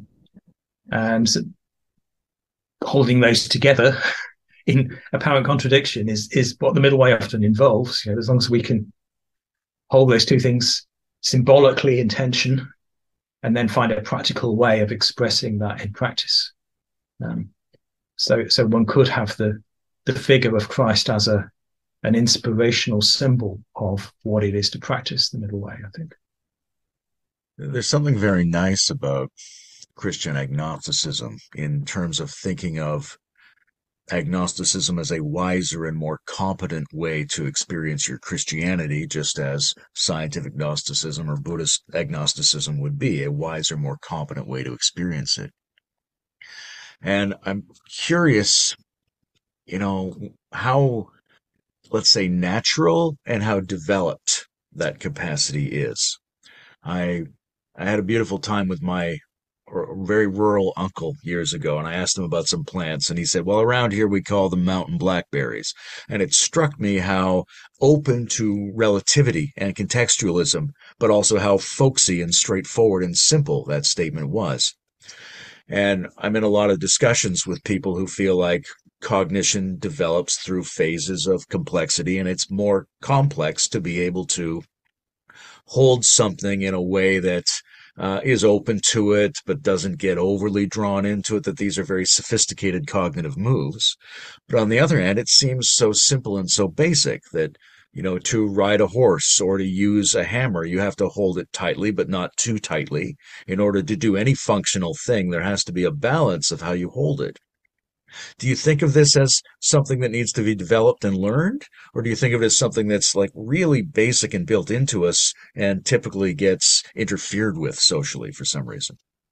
holding those together in apparent contradiction is what the middle way often involves. You know, as long as we can hold those two things symbolically in tension, and then find a practical way of expressing that in practice. So one could have the figure of Christ as an inspirational symbol of what it is to practice the middle way, I think. There's something very nice about Christian agnosticism in terms of thinking of agnosticism as a wiser and more competent way to experience your Christianity, just as scientific Gnosticism or Buddhist agnosticism would be a wiser, more competent way to experience it. And I'm curious, how, let's say, natural and how developed that capacity is. I had a beautiful time with my very rural uncle years ago, and I asked him about some plants, and he said, well, around here we call them mountain blackberries. And it struck me how open to relativity and contextualism, but also how folksy and straightforward and simple that statement was. And I'm in a lot of discussions with people who feel like cognition develops through phases of complexity, and it's more complex to be able to hold something in a way that is open to it, but doesn't get overly drawn into it, that these are very sophisticated cognitive moves. But on the other hand, it seems so simple and so basic that, to ride a horse or to use a hammer, you have to hold it tightly, but not too tightly. In order to do any functional thing, there has to be a balance of how you hold it. Do you think of this as something that needs to be developed and learned, or do you think of it as something that's like really basic and built into us and typically gets interfered with socially for some reason?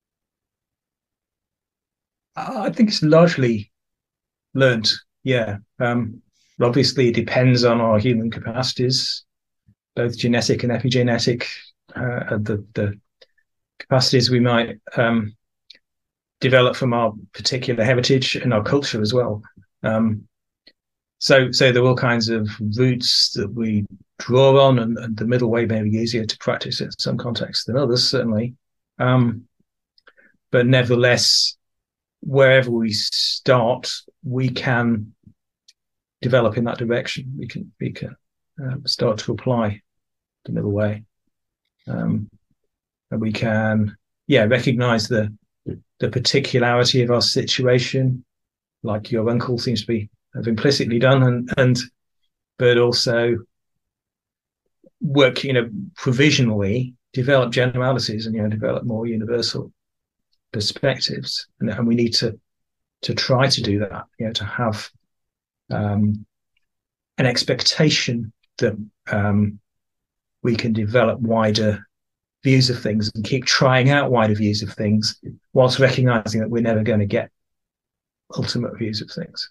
I think it's largely learned. Yeah. But obviously, it depends on our human capacities, both genetic and epigenetic, the capacities we might develop from our particular heritage and our culture as well. Um, so there are all kinds of routes that we draw on, and the middle way may be easier to practice in some contexts than others, certainly. Um, but nevertheless, wherever we start, we can develop in that direction. We can start to apply the middle way, and we can, recognize the particularity of our situation, like your uncle seems to be have implicitly done, and but also work, provisionally develop generalities and develop more universal perspectives, and we need to try to do that, to have an expectation that we can develop wider views of things and keep trying out wider views of things, whilst recognizing that we're never going to get ultimate views of things.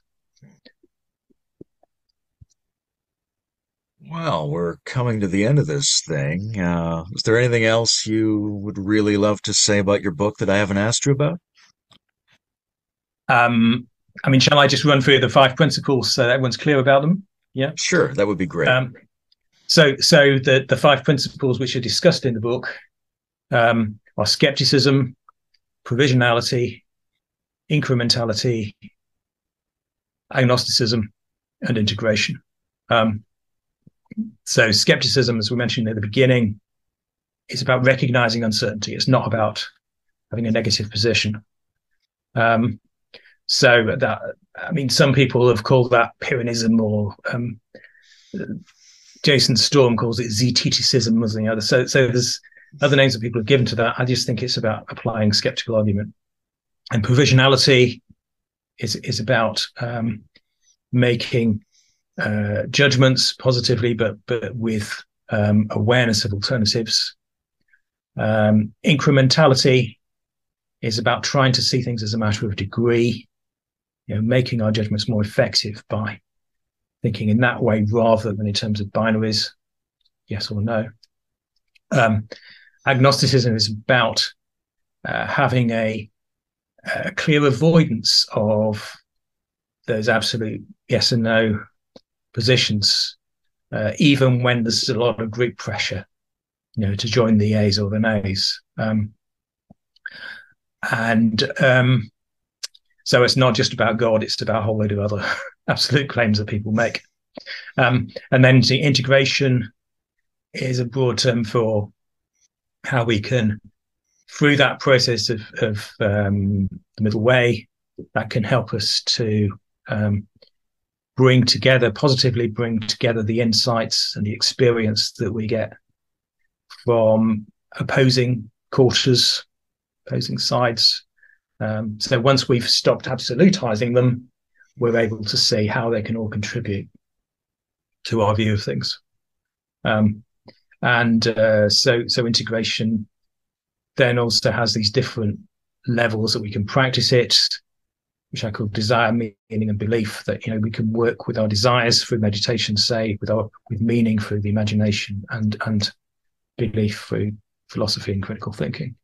Well, we're coming to the end of this thing. Is there anything else you would really love to say about your book that I haven't asked you about? Shall I just run through the 5 principles so that everyone's clear about them? Yeah. Sure, that would be great. So the 5 principles which are discussed in the book are skepticism, provisionality, incrementality, agnosticism, and integration. So skepticism, as we mentioned at the beginning, is about recognizing uncertainty. It's not about having a negative position. So that, some people have called that Pyrrhonism, or Jason Storm calls it Zeticism, or the other. So there's other names that people have given to that. I just think it's about applying skeptical argument. And provisionality is about making judgments positively, but with awareness of alternatives. Incrementality is about trying to see things as a matter of degree, making our judgments more effective by thinking in that way rather than in terms of binaries, yes or no. Agnosticism is about having a clear avoidance of those absolute yes and no positions, even when there's a lot of group pressure, to join the A's or the Nays. So it's not just about God, it's about a whole load of other absolute claims that people make. And then the integration is a broad term for how we can, through that process of the middle way, that can help us to positively bring together the insights and the experience that we get from opposing quarters, opposing sides. So once we've stopped absolutizing them, we're able to see how they can all contribute to our view of things. So integration then also has these different levels that we can practice it, which I call desire, meaning, and belief. That we can work with our desires through meditation, say, with meaning through the imagination, and belief through philosophy and critical thinking.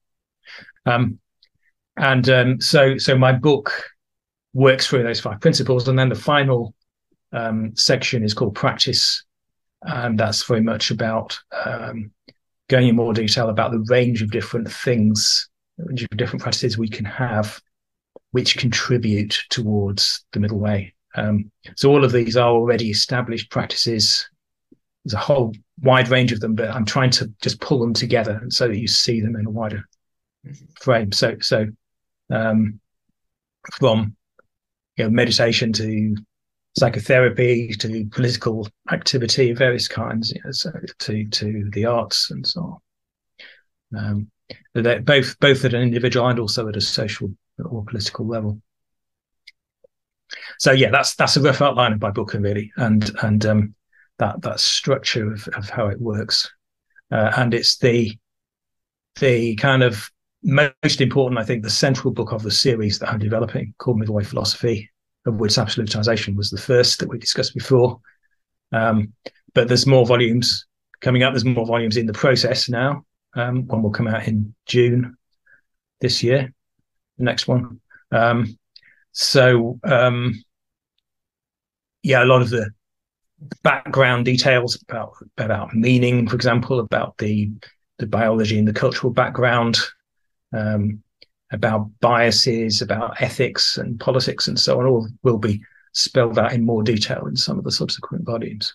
So my book works through those 5 principles, and then the final section is called practice, and that's very much about going in more detail about the range of different things, range of different practices we can have, which contribute towards the middle way. So all of these are already established practices. There's a whole wide range of them, but I'm trying to just pull them together so that you see them in a wider frame. So from meditation to psychotherapy to political activity of various kinds, so to the arts and so on. Both at an individual and also at a social or political level. So yeah, that's a rough outline of my book, really, and that structure of how it works, and it's the kind of most important, I think, the central book of the series that I'm developing, called Middle Way Philosophy, of which absolutization was the first that we discussed before. Um, but there's more volumes coming up. There's more volumes in the process now. One will come out in June this year. The next one. So yeah, a lot of the background details about meaning, for example, about the biology and the cultural background, um, about biases, about ethics and politics, and so on, all will be spelled out in more detail in some of the subsequent volumes.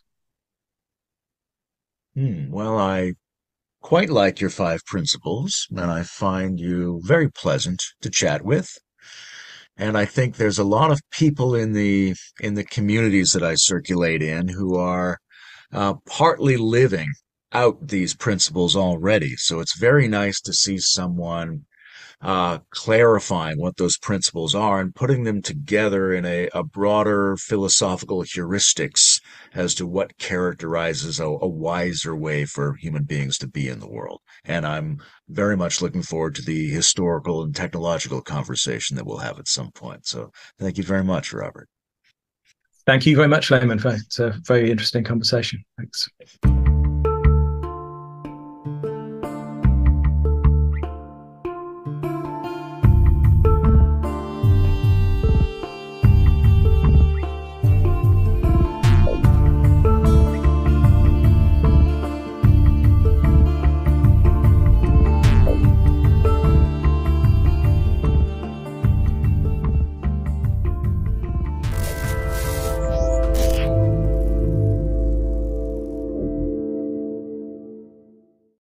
Well, I quite like your five principles, and I find you very pleasant to chat with. And I think there's a lot of people in the communities that I circulate in who are partly living out these principles already. So it's very nice to see someone clarifying what those principles are and putting them together in a broader philosophical heuristics as to what characterizes a wiser way for human beings to be in the world. And I'm very much looking forward to the historical and technological conversation that we'll have at some point. So thank you very much, Robert. Thank you very much, Layman. It's a very interesting conversation. Thanks.